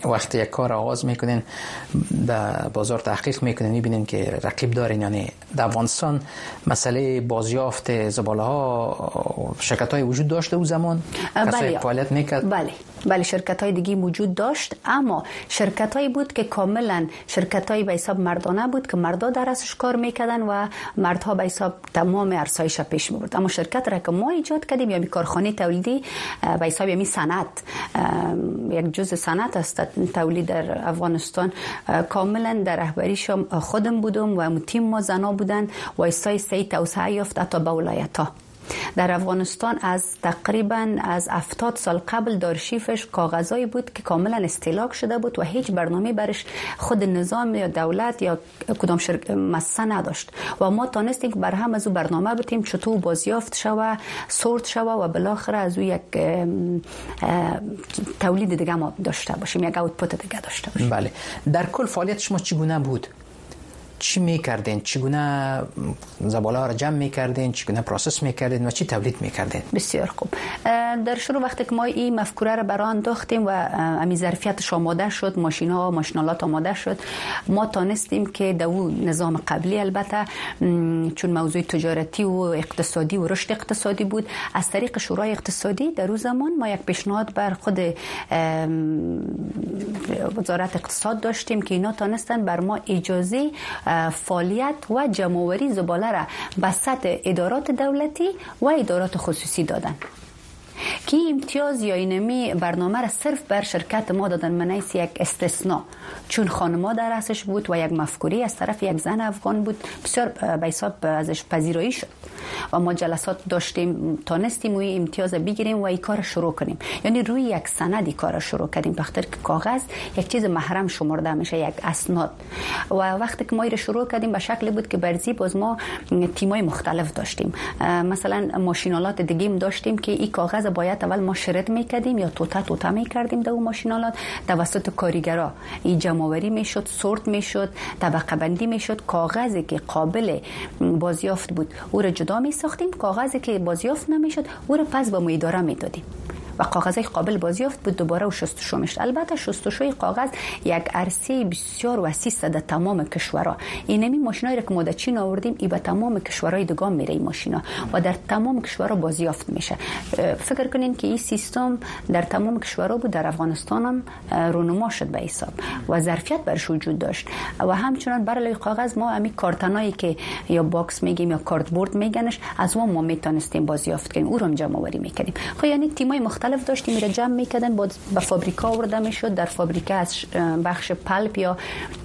وقتی یک کار آغاز میکنین در بازار تحقیق میکنین میبینین که رقیب دارین. یعنی در افغانستان مسئله بازیافت زباله ها شرکت های وجود داشته او زمان؟ بله. فعالیت میکرد؟ بله شرکت های دیگه وجود داشت، اما شرکت هایی بود که کاملا شرکت های به حساب مردانه بود که مردا در ازش کار میکردن و مردها به حساب تمام ارزش پیش میبرد. اما شرکت را که ما ایجاد کردیم یعنی کارخانه تولیدی به حساب یعنی صنعت، یک جزء صنعت است تولید در افغانستان، کاملا در رهبریش خودم بودم و تیم ما زنا بودن و ایستای توسعه یافت حتی به ولایت ها. در افغانستان از تقریبا از 70 سال قبل در آرشیفش کاغذایی بود که کاملا استهلاک شده بود و هیچ برنامه برش خود نظام یا دولت یا کدام مؤسسه نداشت و ما تونستیم که بر هم از او برنامه بتیم چطور بازیافت شوه، سورت شوه و بالاخره از او یک تولید دیگه ما داشته باشیم، یک اوتپوت دیگه داشته باشیم. بله. در کل فعالیت شما چگونه بود؟ چی میکردین؟ چگونه زباله ها را جمع میکردین؟ چگونه پروسس میکردین و چی تولید میکردین؟ بسیار خوب. در شروع وقتی که ما این مفکوره را برای انداختیم و امی ظرفیتش آماده شد، ماشینا و ماشینالات آماده شد، ما تانستیم که در نظام قبلی البته چون موضوع تجارتی و اقتصادی و رشد اقتصادی بود، از طریق شورای اقتصادی در اون زمان ما یک پیشنهاد بر خود وزارت اقتصاد داشتیم که اینا تانستن بر ما اجازه فعالیت و جمع‌آوری زباله را به سطح ادارات دولتی و ادارات خصوصی دادن که امتیاز یا اینمی برنامه را صرف بر شرکت ما دادن منیس یک استثناء، چون خانم‌ها در اساس بود و یک مفکوری از طرف یک زن افغان بود، بسیار به حساب ازش پذیرایی شد و ما جلسات داشتیم تانستیم و امتیاز بگیریم و این کار شروع کنیم. یعنی روی یک سندی کار شروع کردیم، بخاطر که کاغذ یک چیز محرم شمرده میشه، یک اسناد. و وقتی که ما این شروع کردیم به شکلی بود که برزی باز ما تیمای مختلف داشتیم، مثلا ماشینالات دیگه هم داشتیم که این کاغذ باید اول ما شرط میکردیم یا توته میکردیم در اون ماشینالات، توسط کارگرا این جمع‌آوری میشد، سورت میشد، طبقه بندی میشد. کاغذی که قابل بازیافت بود او را جدا میساختیم، کاغذی که بازیافت نمیشد او را پس به اداره میدادیم و کاغذی قابل بازیافت بود دوباره شستشو میشد. البته شستشوی کاغذ یک عرصه بسیار وسیع در تمام کشورها. اینمی ماشینایی که ما در چین آوردیم ای به تمام کشورهای دیگه میره این ماشینا و در تمام کشورها بازیافت میشه. فکر کنین که این سیستم در تمام کشورها بود، در افغانستان هم رونما شد به حساب و ظرفیت برش وجود داشت و همچنان برای کاغذ ما همین کارتنایی که یا باکس میگیم یا کارتبورد میگنش از ما میتونستیم بازیافت کنیم، او رو جمع آوری میکردیم. خب یعنی تیمای مختلف داشتیم، میره جمع میکردن، با به فابریکا آورده میشد، در فابریکا از بخش پلپ یا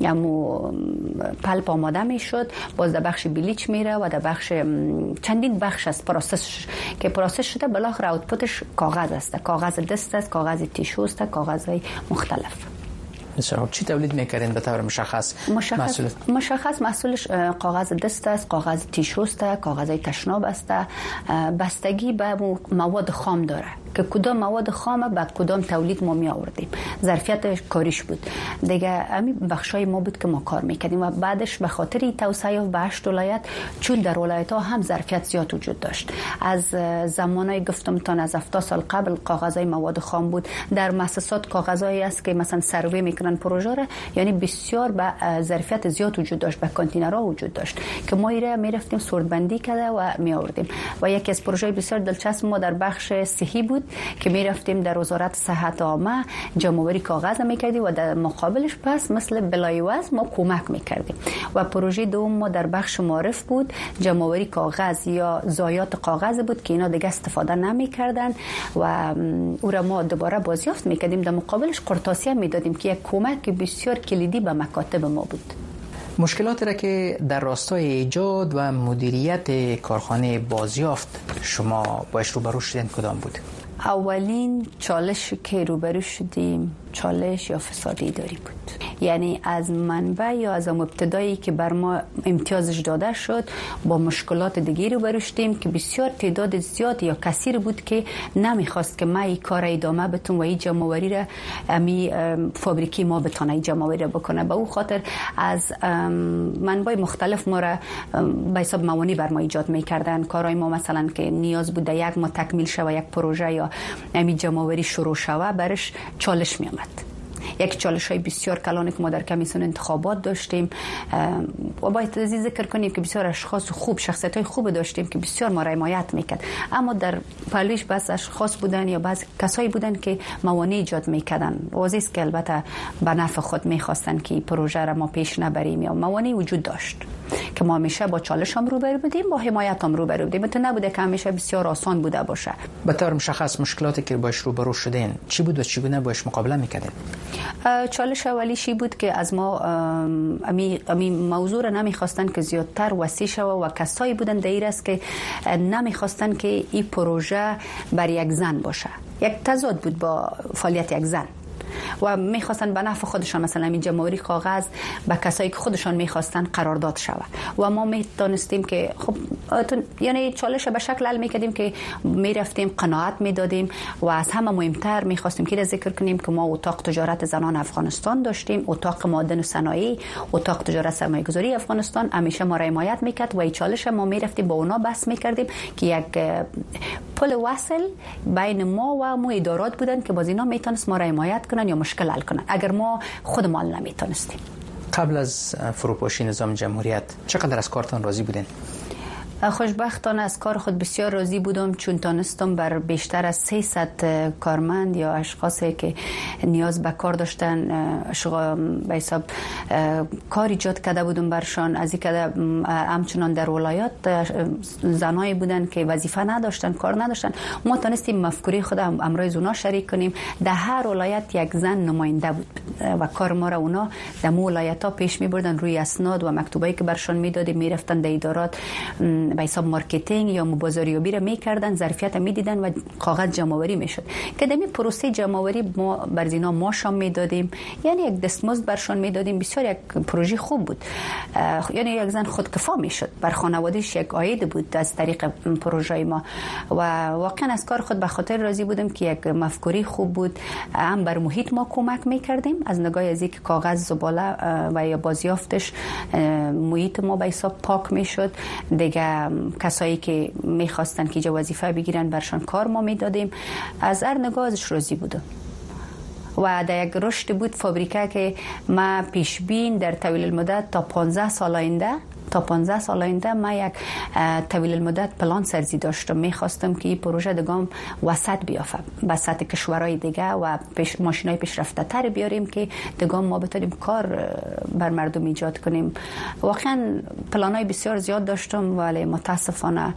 پلپ آماده میشد، باز در بخش بلیچ میره و در بخش چندین بخش از پروسس که پروسس شده بالاخره اوتپوتش کاغذ است، کاغذ دست است، کاغذ تیشو است، کاغذهای مختلف. چی تولید میکردین به طور مشخص؟ مشخص محصولش کاغذ دست است، کاغذ تیشو است، کاغذ تشناب است. بستگی به مواد خام داره که کدام مواد خام به کدام تولید ما می آوردیم، ظرفیت کاریش بود دیگه. همین بخشای ما بود که ما کار میکردیم و بعدش به خاطر توسعه به 8 ولایت، چون در ولایت ها هم ظرفیت زیاد وجود داشت، از زمانای گفتم تا از 70 سال قبل کاغذای مواد خام بود. در مؤسسات کاغذایی است که مثلا سروی میکنن پروژه را، یعنی بسیار به ظرفیت زیاد وجود داشت، به کانتینرها وجود داشت که ما میرفتیم سورت بندی کرده و می آوردیم. و یکی از پروژه بسیار دلچسب ما در بخش صحی بود که می رفتیم در وزارت صحت عامه جمع‌آوری کاغذ میکردیم و در مقابلش پس مثل بلایوز ما کمک میکردیم. و پروژه دوم ما در بخش معرف بود، جمع‌آوری کاغذ یا ضایعات کاغذ بود که اینا دیگه استفاده نمیکردن و او را ما دوباره بازیافت میکردیم، در مقابلش قرطاسی میدادیم که یک کمک بسیار کلیدی به مکاتب ما بود. مشکلاتی را که در راستای ایجاد و مدیریت کارخانه بازیافت شما باش روبرو شدین کدام بود؟ اولین چالش که روبرو شدیم چالش یا فساد اداری بود. یعنی از منبع یا از ابتدایی که بر ما امتیازش داده شد با مشکلات دیگه روبرو شدیم که بسیار تعداد زیاد یا کثیر بود که نمیخواست که ما این کار ادامه بتون و این جمع‌آوری را امی فابریکی ما بتونه جمع‌آوری را بکنه. به او خاطر از منبع مختلف ما را به حساب موانع بر ما ایجاد میکردن. کارهای ما مثلا که نیاز بود یک ما تکمیل شوه، یک پروژه یا امی جمع‌آوری شروع شوه، برش چالش می آمد یک چالش‌های بسیار کلانی که ما در کمیسیون انتخابات داشتیم و باید ذکر کنیم که بسیار اشخاص خوب، شخصیت‌های خوب داشتیم که بسیار ما را حمایت میکرد، اما در پلیش بس اشخاص بودن یا بعض کسایی بودن که موانع ایجاد میکردن. واضح است که البته به نفع خود میخواستن که پروژه را ما پیش نبریم یا موانع وجود داشت که ما همیشه با چالش هم روبرو بودیم، با حمایت هم روبرو بودیم. تو نبوده که همیشه بسیار آسان بوده باشه. به طور مشخص مشکلاتی که باش روبرو شدین چی بود و چگونه باش مقابله میکردین؟ چالش اولیشی بود که از ما امی موضوع را نمیخواستن که زیادتر وسیع شود و کسایی بودن دایر است که نمیخواستن که این پروژه بر یک زن باشه. یک تضاد بود با فعالیت یک زن و میخواستن به نفع خودشان مثلا این جمهوری کاغذ به کسایی که خودشان میخواستن قرارداد شود و ما میتونستیم که خب یعنی چالش به شکل حل میکردیم که میرفتیم قناعت میدادیم و از همه مهمتر میخواستیم که ذکر کنیم که ما اتاق تجارت زنان افغانستان داشتیم، اتاق معادن و صنایع، اتاق تجارت سرمایه‌گذاری افغانستان همیشه ما را حمایت میکرد و این چالش ما میرفتیم با اونا بحث میکردیم که یک پل وصل بین ما و مو ادارات بودن که باز اینا میتونست ما را حمایت کنن یا مشکل حل کنن اگر ما خودمان نمیتونستیم. قبل از فروپاشی نظام جمهوریت چقدر از کارتان راضی بودین؟ خوشبختانه از کار خود بسیار راضی بودم چون تانستم بر بیشتر از 300 کارمند یا اشخاصی که نیاز به کار داشتن به حساب کار ایجاد کرده بودم برشان. از این که همچنان در ولایات زنایی بودن که وظیفه نداشتن، کار نداشتن، ما تانستیم مفکوره خود امروز اونا شریک کنیم. در هر ولایت یک زن نماینده بود و کار ما را اونا در ولایت ها پیش می بردن روی اسناد و مکتوبایی که برشان میدادیم میرفتن در ادارات به حساب مارکتینگ یا بازاریابی را میکردن، ظرفیت میدیدن و کاغذ جمع‌آوری میشد. که در این پروسه جمع‌آوری ما بر اینا ماشام میدادیم، یعنی یک دستمزد برشان میدادیم. بسیار یک پروژه خوب بود، یعنی یک زن خودکفا میشد، بر خانواده‌اش یک عاید بود از طریق پروژه ما و واقعا از کار خود به خاطر راضی بودم که یک مفکوره خوب بود. هم بر محیط ما کمک میکردیم از نگاه از اینکه کاغذ زباله و یا بازیافتش محیط ما به حساب پاک میشد. دیگه کسایی که میخواستن که جا وظیفه بگیرن برشان کار ما میدادیم. از هر نگاه ازش راضی بودم و در یک رشد بود فابریکه که ما پیش بین در طویل المدت تا 15 سال آینده ما یک طویل المدت پلان سازی داشتم. میخواستم که این پروژه دگام وسط بیافته به سطح کشورهای دیگه و ماشینای پیشرفته تر بیاریم که دگام ما بتونیم کار بر مردم ایجاد کنیم. واقعا پلانای بسیار زیاد داشتم ولی متاسفانه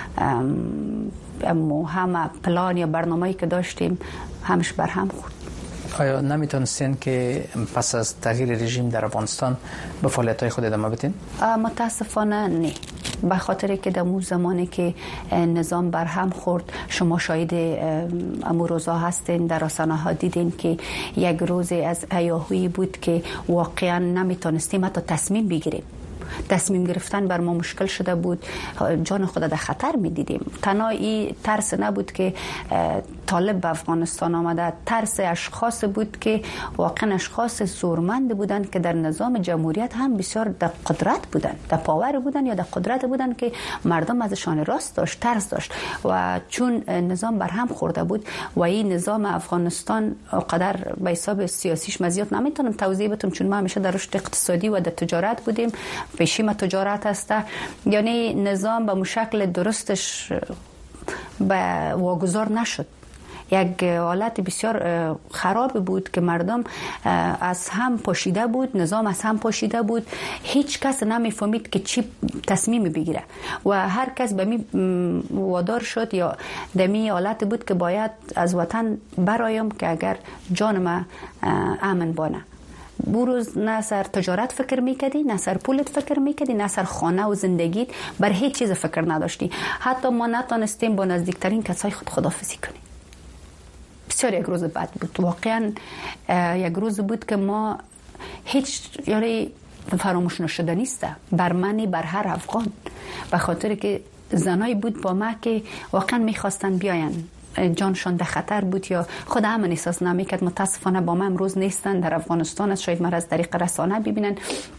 همه پلان یا برنامه‌ای که داشتیم همش بر هم خورد. آیا نمیتونستین که پس از تغییر رژیم در افغانستان به فعالیت‌های خود ادامه بدین؟ متاسفانه نه، به خاطر که در اون زمانی که نظام بر هم خورد شما شاهد امور روزا هستین، در رسانه‌ها دیدین که یک روز از هیاهویی بود که واقعا نمیتونستیم حتی تصمیم بگیریم. تصمیم گرفتن بر ما مشکل شده بود، جان خود در خطر می دیدیم. تنها این ترس نبود که طالب به افغانستان آمده، ترس اشخاص بود که واقعا اشخاص زورمند بودند که در نظام جمهوریت هم بسیار در قدرت بودند، در پاور بودند یا در قدرت بودند که مردم ازشان راست داشت، ترس داشت. و چون نظام بر هم خورده بود و این نظام افغانستان قدر به حساب سیاسیش مزیت نمیتونم توضیح بدم چون ما همیشه در رشد اقتصادی و در تجارت بودیم، پیشیم تجارت هسته، یعنی نظام به مشکل درستش به واگذار نشد. یک حالت بسیار خراب بود که مردم از هم پاشیده بود، نظام از هم پاشیده بود، هیچ کس نمیفهمید که چی تصمیم بگیره و هر کس به می وادار شد یا دمی حالت بود که باید از وطن برایم که اگر جانم امن بانه. بروز نه سر تجارت فکر میکردی، نه سر پولت فکر میکردی، نه سر خانه و زندگیت، بر هیچ چیز فکر نداشتی. حتی ما نتونستیم با نزدیکترین کسای خود خداحافظی کنیم. بسیار یک روز بد بود، واقعا یک روز بود که ما هیچ یاری فراموش نشده نیست بر منی، بر هر افغان، به خاطر که زنایی بود با ما که واقعا میخواستن بیاین، جانشان در خطر بود یا خود همون احساس نمیکرد. متاسفانه با ما امروز نیستن، در افغانستان است، شاید ما از طریق رسانه ببینن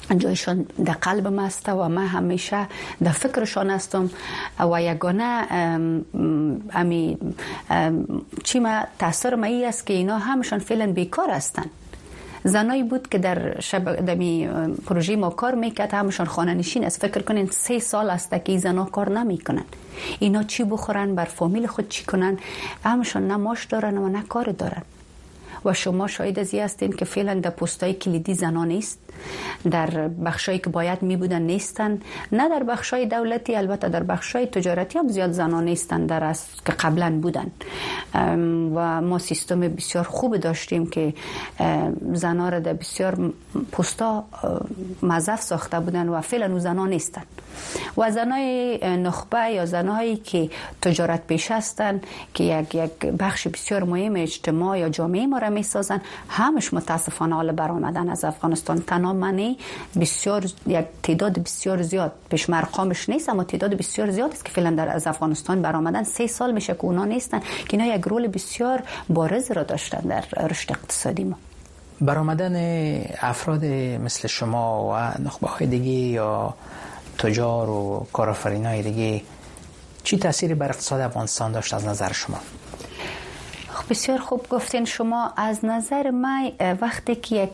جایشان در قلبم است و من همیشه در فکرشان هستم و یگانه چی ما تاثیر مایی است که اینا همشان فعلا بیکار هستند. زنایی بود که در پروژه ما کار میکرد، همشان خانه نشین است. فکر کنین 3 سال است که این زنا کار نمیکنن. اینا چی بخورن، بر فامیل خود چی کنن؟ همشان نه معاش دارن و نه کار دارن. و شما شاید از این هستین که فعلا در پستای کلیدی زنان نیست، در بخشایی که باید می بودن نیستن، نه در بخشای دولتی، البته در بخشای تجارتی هم زیاد زنان نیستن در از که قبلا بودن. و ما سیستم بسیار خوب داشتیم که زنان را در بسیار پستا موظف ساخته بودن و فعلا زنان نیستن. و زنای نخبه یا زنایی که تجارت پیش هستن که یک بخش بسیار مهم اجتماع یا جامعه ما را می سازن، همش متاسفانه حال برآمدن از افغانستان. تنها منی بسیار یک تعداد بسیار زیاد، پیش ارقامش نیست اما تعداد بسیار زیاد است که فعلا از افغانستان برآمدن. 3 سال میشه که اونا نیستن که اینا یک رول بسیار بارز را داشتن در رشد اقتصادی ما. برآمدن افراد مثل شما و نخبه‌های دیگه یا تجار و کارآفرینای دیگه چی تأثیری بر اقتصاد افغانستان داشت از نظر شما؟ بسیار خوب گفتین شما. از نظر من وقتی که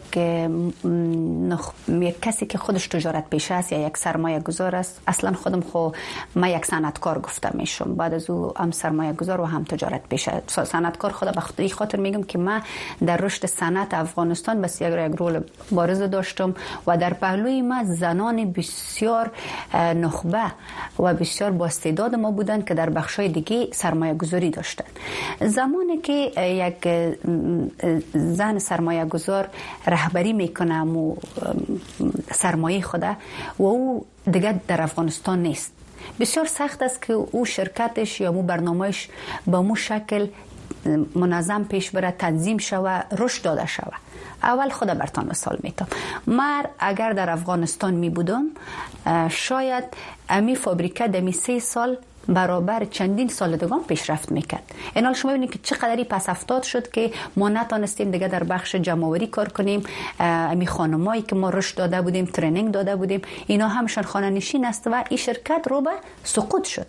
یک کسی که خودش تجارت پیشه است یا یک سرمایه گذار است، اصلا خودم من یک صنعتکار گفتم میشم، بعد از او هم سرمایه گذار و هم تجارت پیشه. صنعتکار خودم به خاطر میگم که من در رشد صنعت افغانستان بس یک رول بارز داشتم و در پهلوی ما زنان بسیار نخبه و بسیار با استعداد ما بودند که در بخشای دیگه سرمایه گذاری داشتن. زمانی که یک زن سرمایه گذار رهبری میکنه و سرمایه خوده و او دیگه در افغانستان نیست، بسیار سخت است که او شرکتش یا مو برنامهش با مو شکل منظم پیش بره، تنظیم شوه، رشد داده شوه. اول خدا برتان مثال میتم، من اگر در افغانستان می بودم شاید امی فابریکه دمی 3 سال برابر چندین سال دیگه پیشرفت میکرد. اینال شما ببینید که چقدری پس افتاد شد که ما نتونستیم دیگه در بخش جمع‌آوری کار کنیم. امی خانمایی که ما رشد داده بودیم، ترنینگ داده بودیم، اینا همشون خانه نشین است و این شرکت رو به سقوط شد.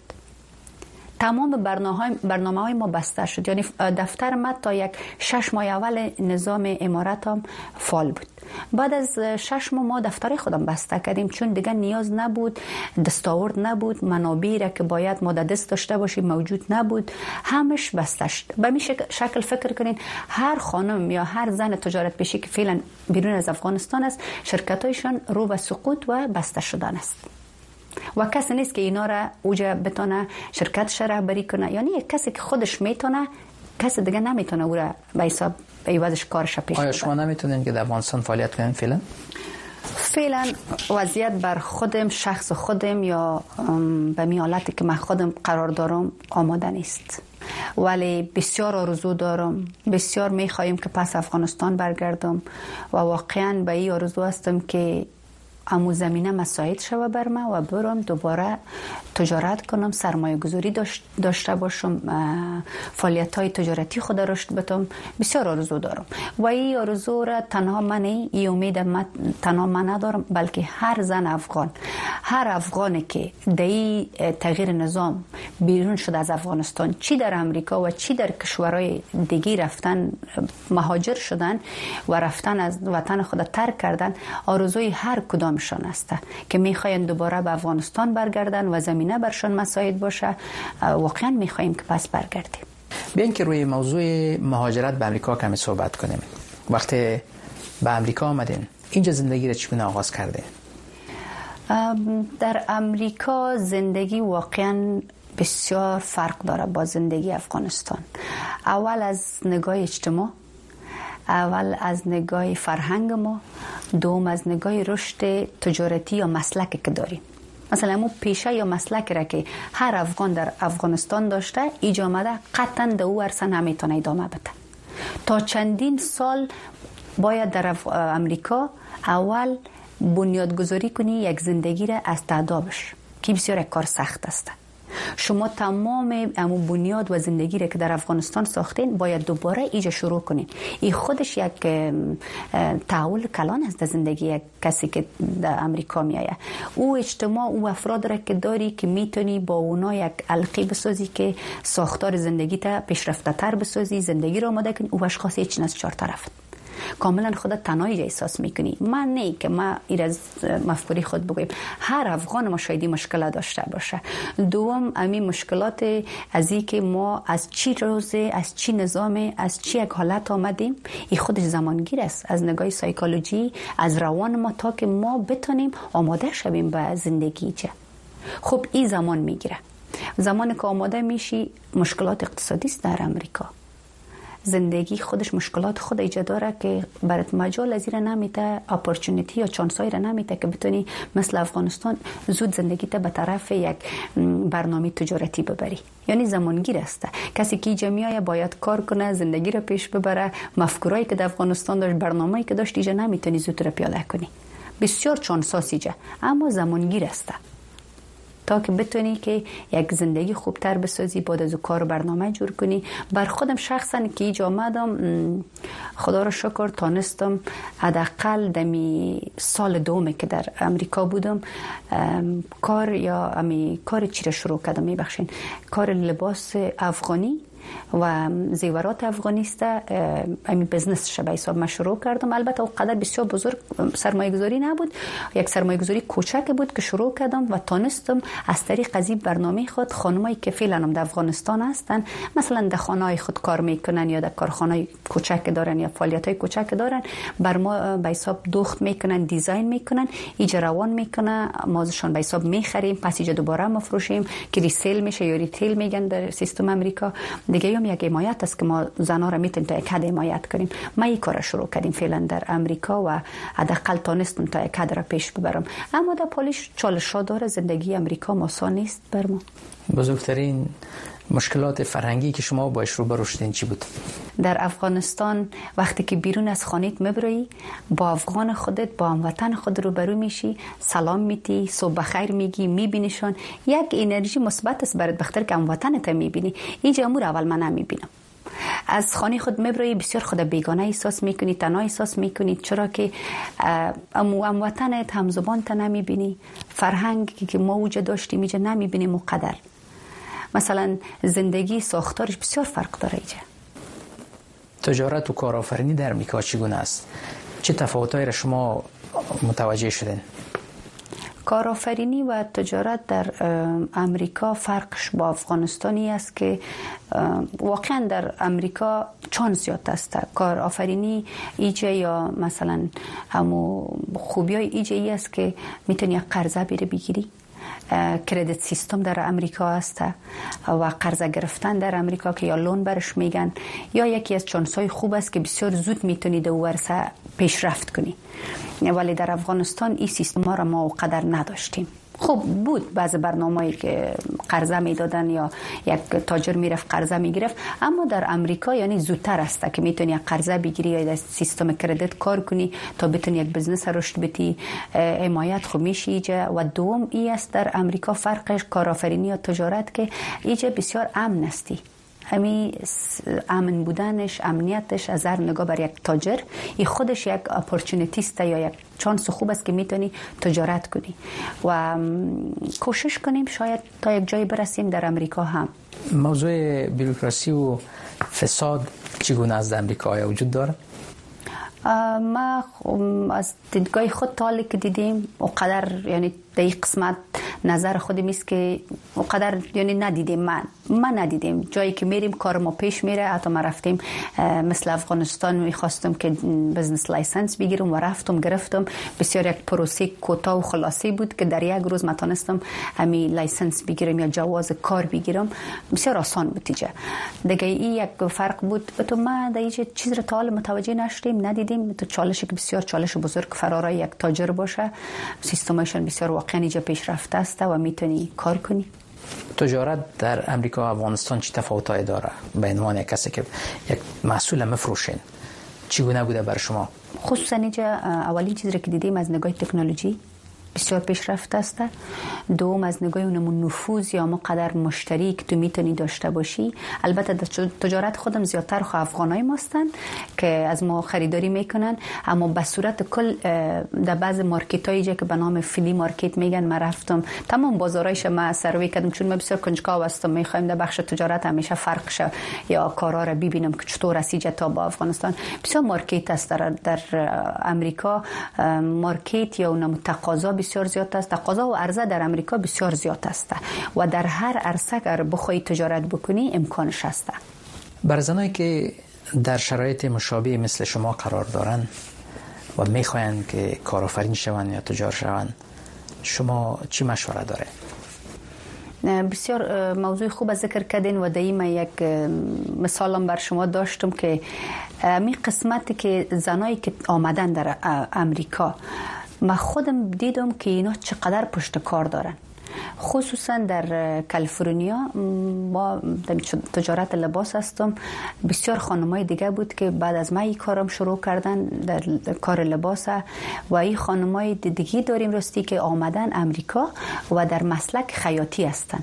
تمام برنامه‌های ما بسته شد. یعنی دفتر ما تا 6 ماه اول نظام امارت هم فعال بود. بعد از 6 ماه ما دفتر خودم بسته کردیم چون دیگه نیاز نبود، دستاورد نبود، منابعی را که باید ما دست داشته باشیم موجود نبود، همش بسته شد. به این شکل فکر کنین هر خانم یا هر زن تجارت پیشی که فعلا بیرون از افغانستان است، شرکت‌هایشان رو به سقوط و بسته شدن است. و کسی نیست که اینا را اوجا بتونه شرکتش رهبری کنه. یعنی یک کسی که خودش میتونه، کسی دیگه نمیتونه او را به حساب ایوازش کارش پیش ببره. آیا شما نمیتونین که در افغانستان فعالیت کنین فعلا وضعیت بر خودم، شخص خودم یا به می حالتی که من خودم قرار دارم آماده نیست، ولی بسیار آرزو دارم، بسیار میخوایم که پس افغانستان برگردم و واقعا به این آرزو هستم که امو زمینه مساعد شوه بر من و برم دوباره تجارت کنم، سرمایه گذاری داشته باشم، فعالیت های تجارتی خود رشد بدم. بسیار آرزو دارم و این آرزو را تنها من، این امید تنها من ندارم، بلکه هر زن افغان، هر افغانی که در این تغییر نظام بیرون شده از افغانستان، چی در امریکا و چی در کشورهای دیگه رفتن، مهاجر شدن و رفتن از وطن خود ترک کردن، آرزوی هر کدامشان است که میخواین دوباره به افغانستان برگردن و زمینه برشان مساعد باشه. واقعا میخوایم که پس برگردیم. بیاین که روی موضوع مهاجرت به امریکا کمی صحبت کنیم. وقتی به امریکا آمدین اینجا زندگی را چگونه آغاز کردین؟ در امریکا زندگی واقعا بسیار فرق داره با زندگی افغانستان. اول از نگاه اجتماع، اول از نگاه فرهنگ ما، دوم از نگاه رشد تجارتی یا مسلکی که داریم. مثلا ما پیشه یا مسلکی را که هر افغان در افغانستان داشته، اینجا آمده قطعا در او عرصه نمیتونه ادامه بده. تا چندین سال باید در امریکا اول بنیادگذاری کنی یک زندگی را از تعدابش که بسیار کار سخت است. شما تمام امو بنیاد و زندگی را که در افغانستان ساختین باید دوباره ایجا شروع کنین. این خودش یک تحول کلان است در زندگی یک کسی که در امریکا میایه. او اجتماع او افراد را که داری که میتونی با اونا یک القی بسازی که ساختار زندگی تا پیشرفته تر بسازی، زندگی را آماده کنی. او اشخاص هیچ از چهار طرف کاملا خودت تنهایی احساس میکنی. من نه که ما این از مفکوری خود بگویم، هر افغان ما شاید مشکلات داشته باشه. دوم همین مشکلات از این که ما از چی روزه، از چی نظام، از چی یک حالت آمدیم، این خودش زمانگیر است از نگاه سایکولوژی، از روان ما، تا که ما بتونیم آماده شویم به زندگی چه. خب این زمان میگیره. زمانی که آماده میشی مشکلات اقتصادی است در امریکا. زندگی خودش مشکلات خود ایجاد داره که برات مجال از این نمیده، اپورتونتی یا چانسایی را نمیده که بتونی مثل افغانستان زود زندگی تا به طرف یک برنامه تجارتی ببری. یعنی زمانگیر است. کسی که جمعیه باید کار کنه، زندگی را پیش ببره. مفکورایی که در افغانستان داشت، برنامه‌ای که داشت، ایجا نمیتونی زود را پیاده کنی. بسیار چانساسی جه، اما زمانگیر است تا که بتونی که یک زندگی خوبتر بسازی، بعد از کار برنامه جور کنی. بر خودم شخصا که اینجا آمدم خدا را شکر تانستم حداقل دمی سال دومه که در امریکا بودم کار چی را شروع کردم، میبخشین کار لباس افغانی و زیورات افغانی است. همین بزنس شبیه حساب ما شروع کردم. البته اونقدر بسیار بزرگ سرمایه گذاری نبود، یک سرمایه گذاری کوچک بود که شروع کردم و تانستم از طریق از این برنامه خود خانمایی که فعلا هم در افغانستان هستن، مثلا در خانه‌های خود کار میکنن یا در کارخانه‌های کوچک دارن یا فعالیت‌های کوچک دارن، بر ما به حساب دوخت میکنن، دیزاین میکنن، ایجا روان میکنه، ما ازشون به حساب میخریم، پس ایجا دوباره مفروشیم که ریسیل میشه یا ریتیل میگن در سیستم امریکا. دیگه هم یک حمایت است که ما زنها را میتونیم تا یک حد حمایت کنیم. ما این کار شروع کردیم فعلا در امریکا و حداقل تونستم تا یک حد را پیش ببرم. اما در پالیش چالش‌ها داره. زندگی امریکا آسان نیست بر ما. بزرگترین مشکلات فرهنگی که شما باش روبرو شدین چی بود؟ در افغانستان وقتی که بیرون از خانه‌ت میبری، با افغان خودت، با هموطن خود روبرو میشی، سلام میتی، صبح بخیر میگی، میبینیشون، یک انرژی مثبت است برات، بخاطر که هموطنت میبینی. اینجا امور اول من نمیبینم. از خانه خود میبری بسیار خود بیگانه احساس میکنی، تنها احساس میکنی، چرا که هموطنت، همزبانت نمیبینی. فرهنگی که ما اوجا داشتیم اینجا نمیبینی مقدر. مثلا زندگی ساختارش بسیار فرق داره اینجا. تجارت و کارآفرینی در امریکا چگونه است؟ چه تفاوتایی را شما متوجه شدین؟ کارآفرینی و تجارت در امریکا فرقش با افغانستانی است که واقعا در امریکا چانس زیاد است. کارآفرینی ایجا یا مثلا همو خوبیای ایجا ای است که میتونی قرضه بگیری. کردیت سیستم در امریکا است و قرضه گرفتن در امریکا که یا لون برش میگن، یا یکی از چانس‌های خوب است که بسیار زود میتونید او ورثه پیشرفت کنی. ولی در افغانستان این سیستم ها را ما قدر نداشتیم. خب بود بعض برنامه‌ای که قرضه میدادن یا یک تاجر میرفت قرضه میگرفت، اما در امریکا یعنی زودتر است که میتونی قرضه بگیری یا در سیستم کردیت کار کنی تا بتونی یک بزنس رشد بدی، حمایت خو میشی ایجا. و دوم ای است در امریکا فرقش کارآفرینی یا تجارت که ایجا بسیار امن استی. همین امن بودنش، امنیتش از هر نگاه بر یک تاجر این خودش یک اپورتونتی است یا یک چانس خوب است که میتونی تجارت کنی و کوشش کنیم شاید تا یک جایی برسیم در امریکا هم. موضوع بیروکراسی و فساد چگونه از امریکا آیا وجود داره؟ ما از دیدگاه خود تالی که دیدیم اونقدر یعنی در این قسمت نظر خودم است که اونقدر یعنی ندیدیم. من ندیدیم. جایی که میریم کار ما پیش میره. حتی ما رفتیم مثل افغانستان میخواستم که بزنس لایسنس بگیرم و رفتم گرفتم. بسیار یک پروسه کوتاه و خلاصی بود که در یک روز تونستم همین لایسنس بگیرم یا جواز کار بگیرم. بسیار آسان بود دیگه. این یک فرق بود. تو ما در این چیز رو تا حال متوجه نشدیم، ندیدیم. تو چالشی که بسیار چالش بزرگ فرارای یک تاجر باشه. سیستمشون بسیار واقعا اینجا پیشرفته است و میتونی کار کنی. تجارت در امریکا و افغانستان چه تفاوتایی داره؟ به عنوان کسی که یک محصول مفروشین چگونه بوده بر شما؟ خصوصا اینجا اولین چیزی که دیدیم از نگاه تکنولوژی بسیار پیشرفته است. دوم از نگاه اون نفوذ یا مقدر مشتری که تو میتونی داشته باشی. البته در تجارت خودم زیادتر افغانای ماستن که از ما خریداری میکنن، اما به صورت کل در بعض مارکتایی که به نام فلی مارکت میگن ما رفتم تمام بازارایش ما سروی کردم، چون من بسیار کنجکاو هستم، میخوایم در بخش تجارت همیشه فرق شه یا کارا رو ببینم که چطور رسیده تا با افغانستان. بسیار مارکت است در امریکا، مارکت یا اون تقاضا بسیار زیاد است، تقاضا و عرضه در امریکا بسیار زیاد است و در هر عرصه اگر بخوای تجارت بکنی امکانش است. برای زنایی که در شرایط مشابه مثل شما قرار دارن و میخواین که کارآفرین شون یا تجار شون، شما چی مشوره داره؟ بسیار موضوع خوب ذکر کردین و دایما یک مثالم بر شما داشتم که می قسمتی که زنایی که آمدن در امریکا ما خودم دیدم که اینا چقدر پشت کار دارن، خصوصا در کالیفرنیا. با تجارت لباس هستم، بسیار خانمای دیگه بود که بعد از من این کارم شروع کردن در کار لباس و این خانمای دیگه داریم راستی که آمدن امریکا و در مسلک خیاطی هستن.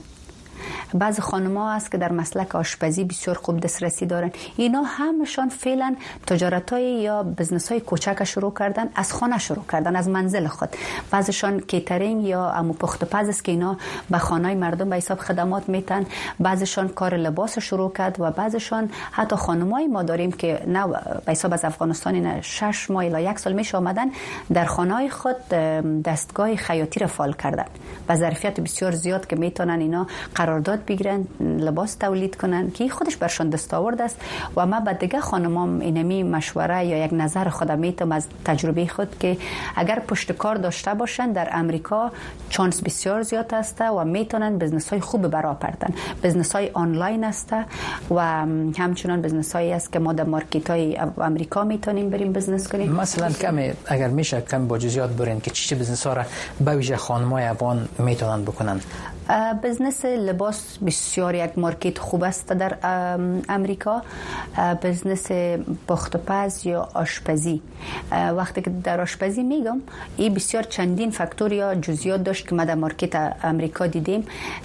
بعض خانم‌ها هست که در مسلک آشپزی بسیار خوب دسترسی دارن. اینا همشان فعلا تجارت‌های یا بزنس‌های کوچک شروع کردن، از خانه شروع کردن، از منزل خود. بعضیشان کیترینگ یا امو پخت پز است که اینا به خانه‌های مردم به حساب خدمات میتن. بعضیشان کار لباس شروع کرد و بعضیشان حتی خانم‌های ما داریم که نه به حساب از افغانستان، نه 6 ماه الی 1 سال میشه آمدن در خانه‌های خود دستگاه خیاطی را فعال کردن با ظرفیت بسیار زیاد که میتونن اینا قرارداد بگیرن، لباس تولید کنن که خودش برشان دستاورد است. و ما بعد دیگه خانمام اینمی مشوره یا یک نظر خودم میتونم از تجربه خود که اگر پشت کار داشته باشن در امریکا چانس بسیار زیاد است و میتونن بزنس های خوب برا آوردن. بزنس های آنلاین است و همچنان بزنس هایی است که ما در مارکت های امریکا میتونیم بریم بزنس کنیم. مثلا کمی اگر میشه کمی با جزئیات برین که چه بزنس ها را به ویژه خانمای افغان میتونن بکنن. بزنس لباس بسیار یک مارکت خوب است در امریکا. بزنس پخت و پز یا آشپزی، وقتی که در آشپزی میگم این بسیار چندین فاکتور یا جزئیات داشت که ما در مارکت امریکا دیدیم.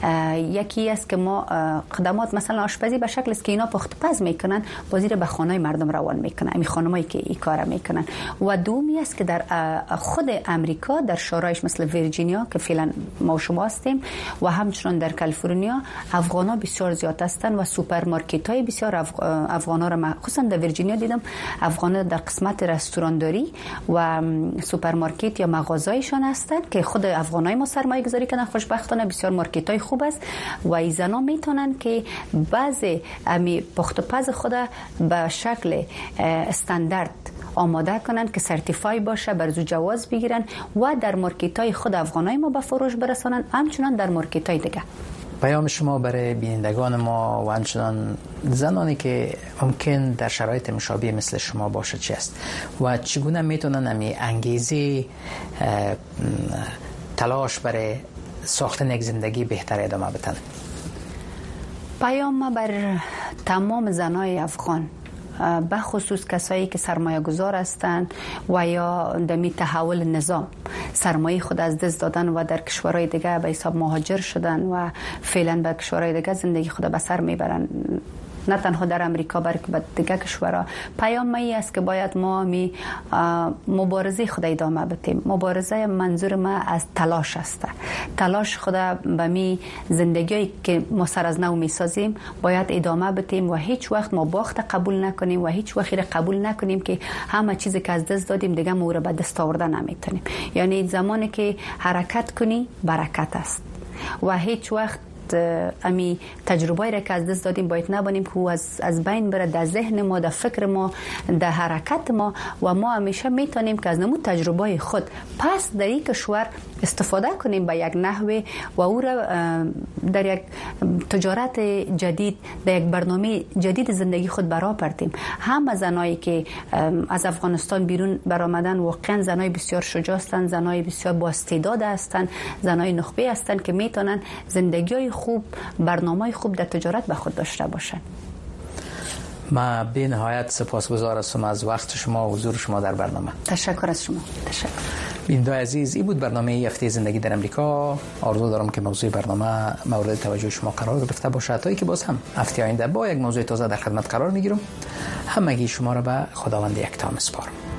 یکی است که ما خدمات مثلا آشپزی به شکل است که اینا پخت و پز میکنن، بازی را به خانه مردم روان میکنن، این خانمایی که این کارا میکنن. و دومی است که در خود امریکا در شورایش مثل ویرجینیا که فعلا ما و شما هستیم و همچنان در کالیفرنیا افغانا بسیار زیاد هستند و سوپرمارکت‌های بسیار افغانا را خصوصا در ویرجینیا دیدم. افغانا در قسمت رستورانداری و سوپرمارکت یا مغازه‌ایشان هستند که خود افغانای ما سرمایه گذاری کردن. خوشبختانه بسیار مارکت‌های خوب است و این زنا میتونن که بعضی امی پخت و پز خود به شکل استاندارد آماده کنن که سرتیفای باشه، برزو جواز بگیرن و در مارکت‌های خود افغانای ما به فروش برسانن، همچنان در مارکت‌های دیگه. پیام شما برای بینندگان ما و همچنان زنانی که ممکن در شرایط مشابه مثل شما باشه چی است و چگونه میتونن امی انگیزه تلاش برای ساختن یک زندگی بهتر ادامه بدن؟ پیام ما بر تمام زنای افغان، به خصوص کسایی که سرمایه گذار هستند و یا دمی تحول نظام سرمایه خود از دست دادن و در کشورهای دیگه به حساب مهاجر شدن و فعلا به کشورهای دیگه زندگی خود به سر میبرن، نه تنها در امریکا بلکه به دیگه کشورها. پیام ما این است که باید ما مبارزه خود ادامه بدیم. مبارزه منظور ما از تلاش است. تلاش خود به می زندگی که ما سر از نو میسازیم باید ادامه بدیم و هیچ وقت ما باخت قبول نکنیم و هیچ وقت قبول نکنیم که همه چیزی که از دست دادیم دیگه ما رو به دست آوردن نمیتونیم. یعنی زمانی که حرکت کنی برکت است و هیچ وقت امی تجربه‌ای را که از دست دادیم باید نبانیم که از بین بره در ذهن ما، در فکر ما، در حرکت ما و ما همیشه میتونیم که از نمود تجربه خود پس در این کشور استفاده کنیم به یک نحوه و او را در یک تجارت جدید، در یک برنامه جدید زندگی خود برآوردیم. همه زنایی که از افغانستان بیرون برآمدن واقعا زنای بسیار شجاع هستند، زنای بسیار با استعداد هستند، زنای نخبه هستند که میتونن زندگی خوب، برنامه خوب در تجارت به خود داشته باشند. ما به نهایت سپاسگزار هستم از وقت شما و حضور شما در برنامه. تشکر از شما. تشکر. بیننده عزیز، این بود برنامه هفته زندگی در امریکا. آرزو دارم که موضوع برنامه مورد توجه شما قرار گرفته باشد تا اینکه باز هم هفته آینده با یک موضوع تازه در خدمت قرار میگیرم. همگی شما را به خداوند یکتا میسپارم.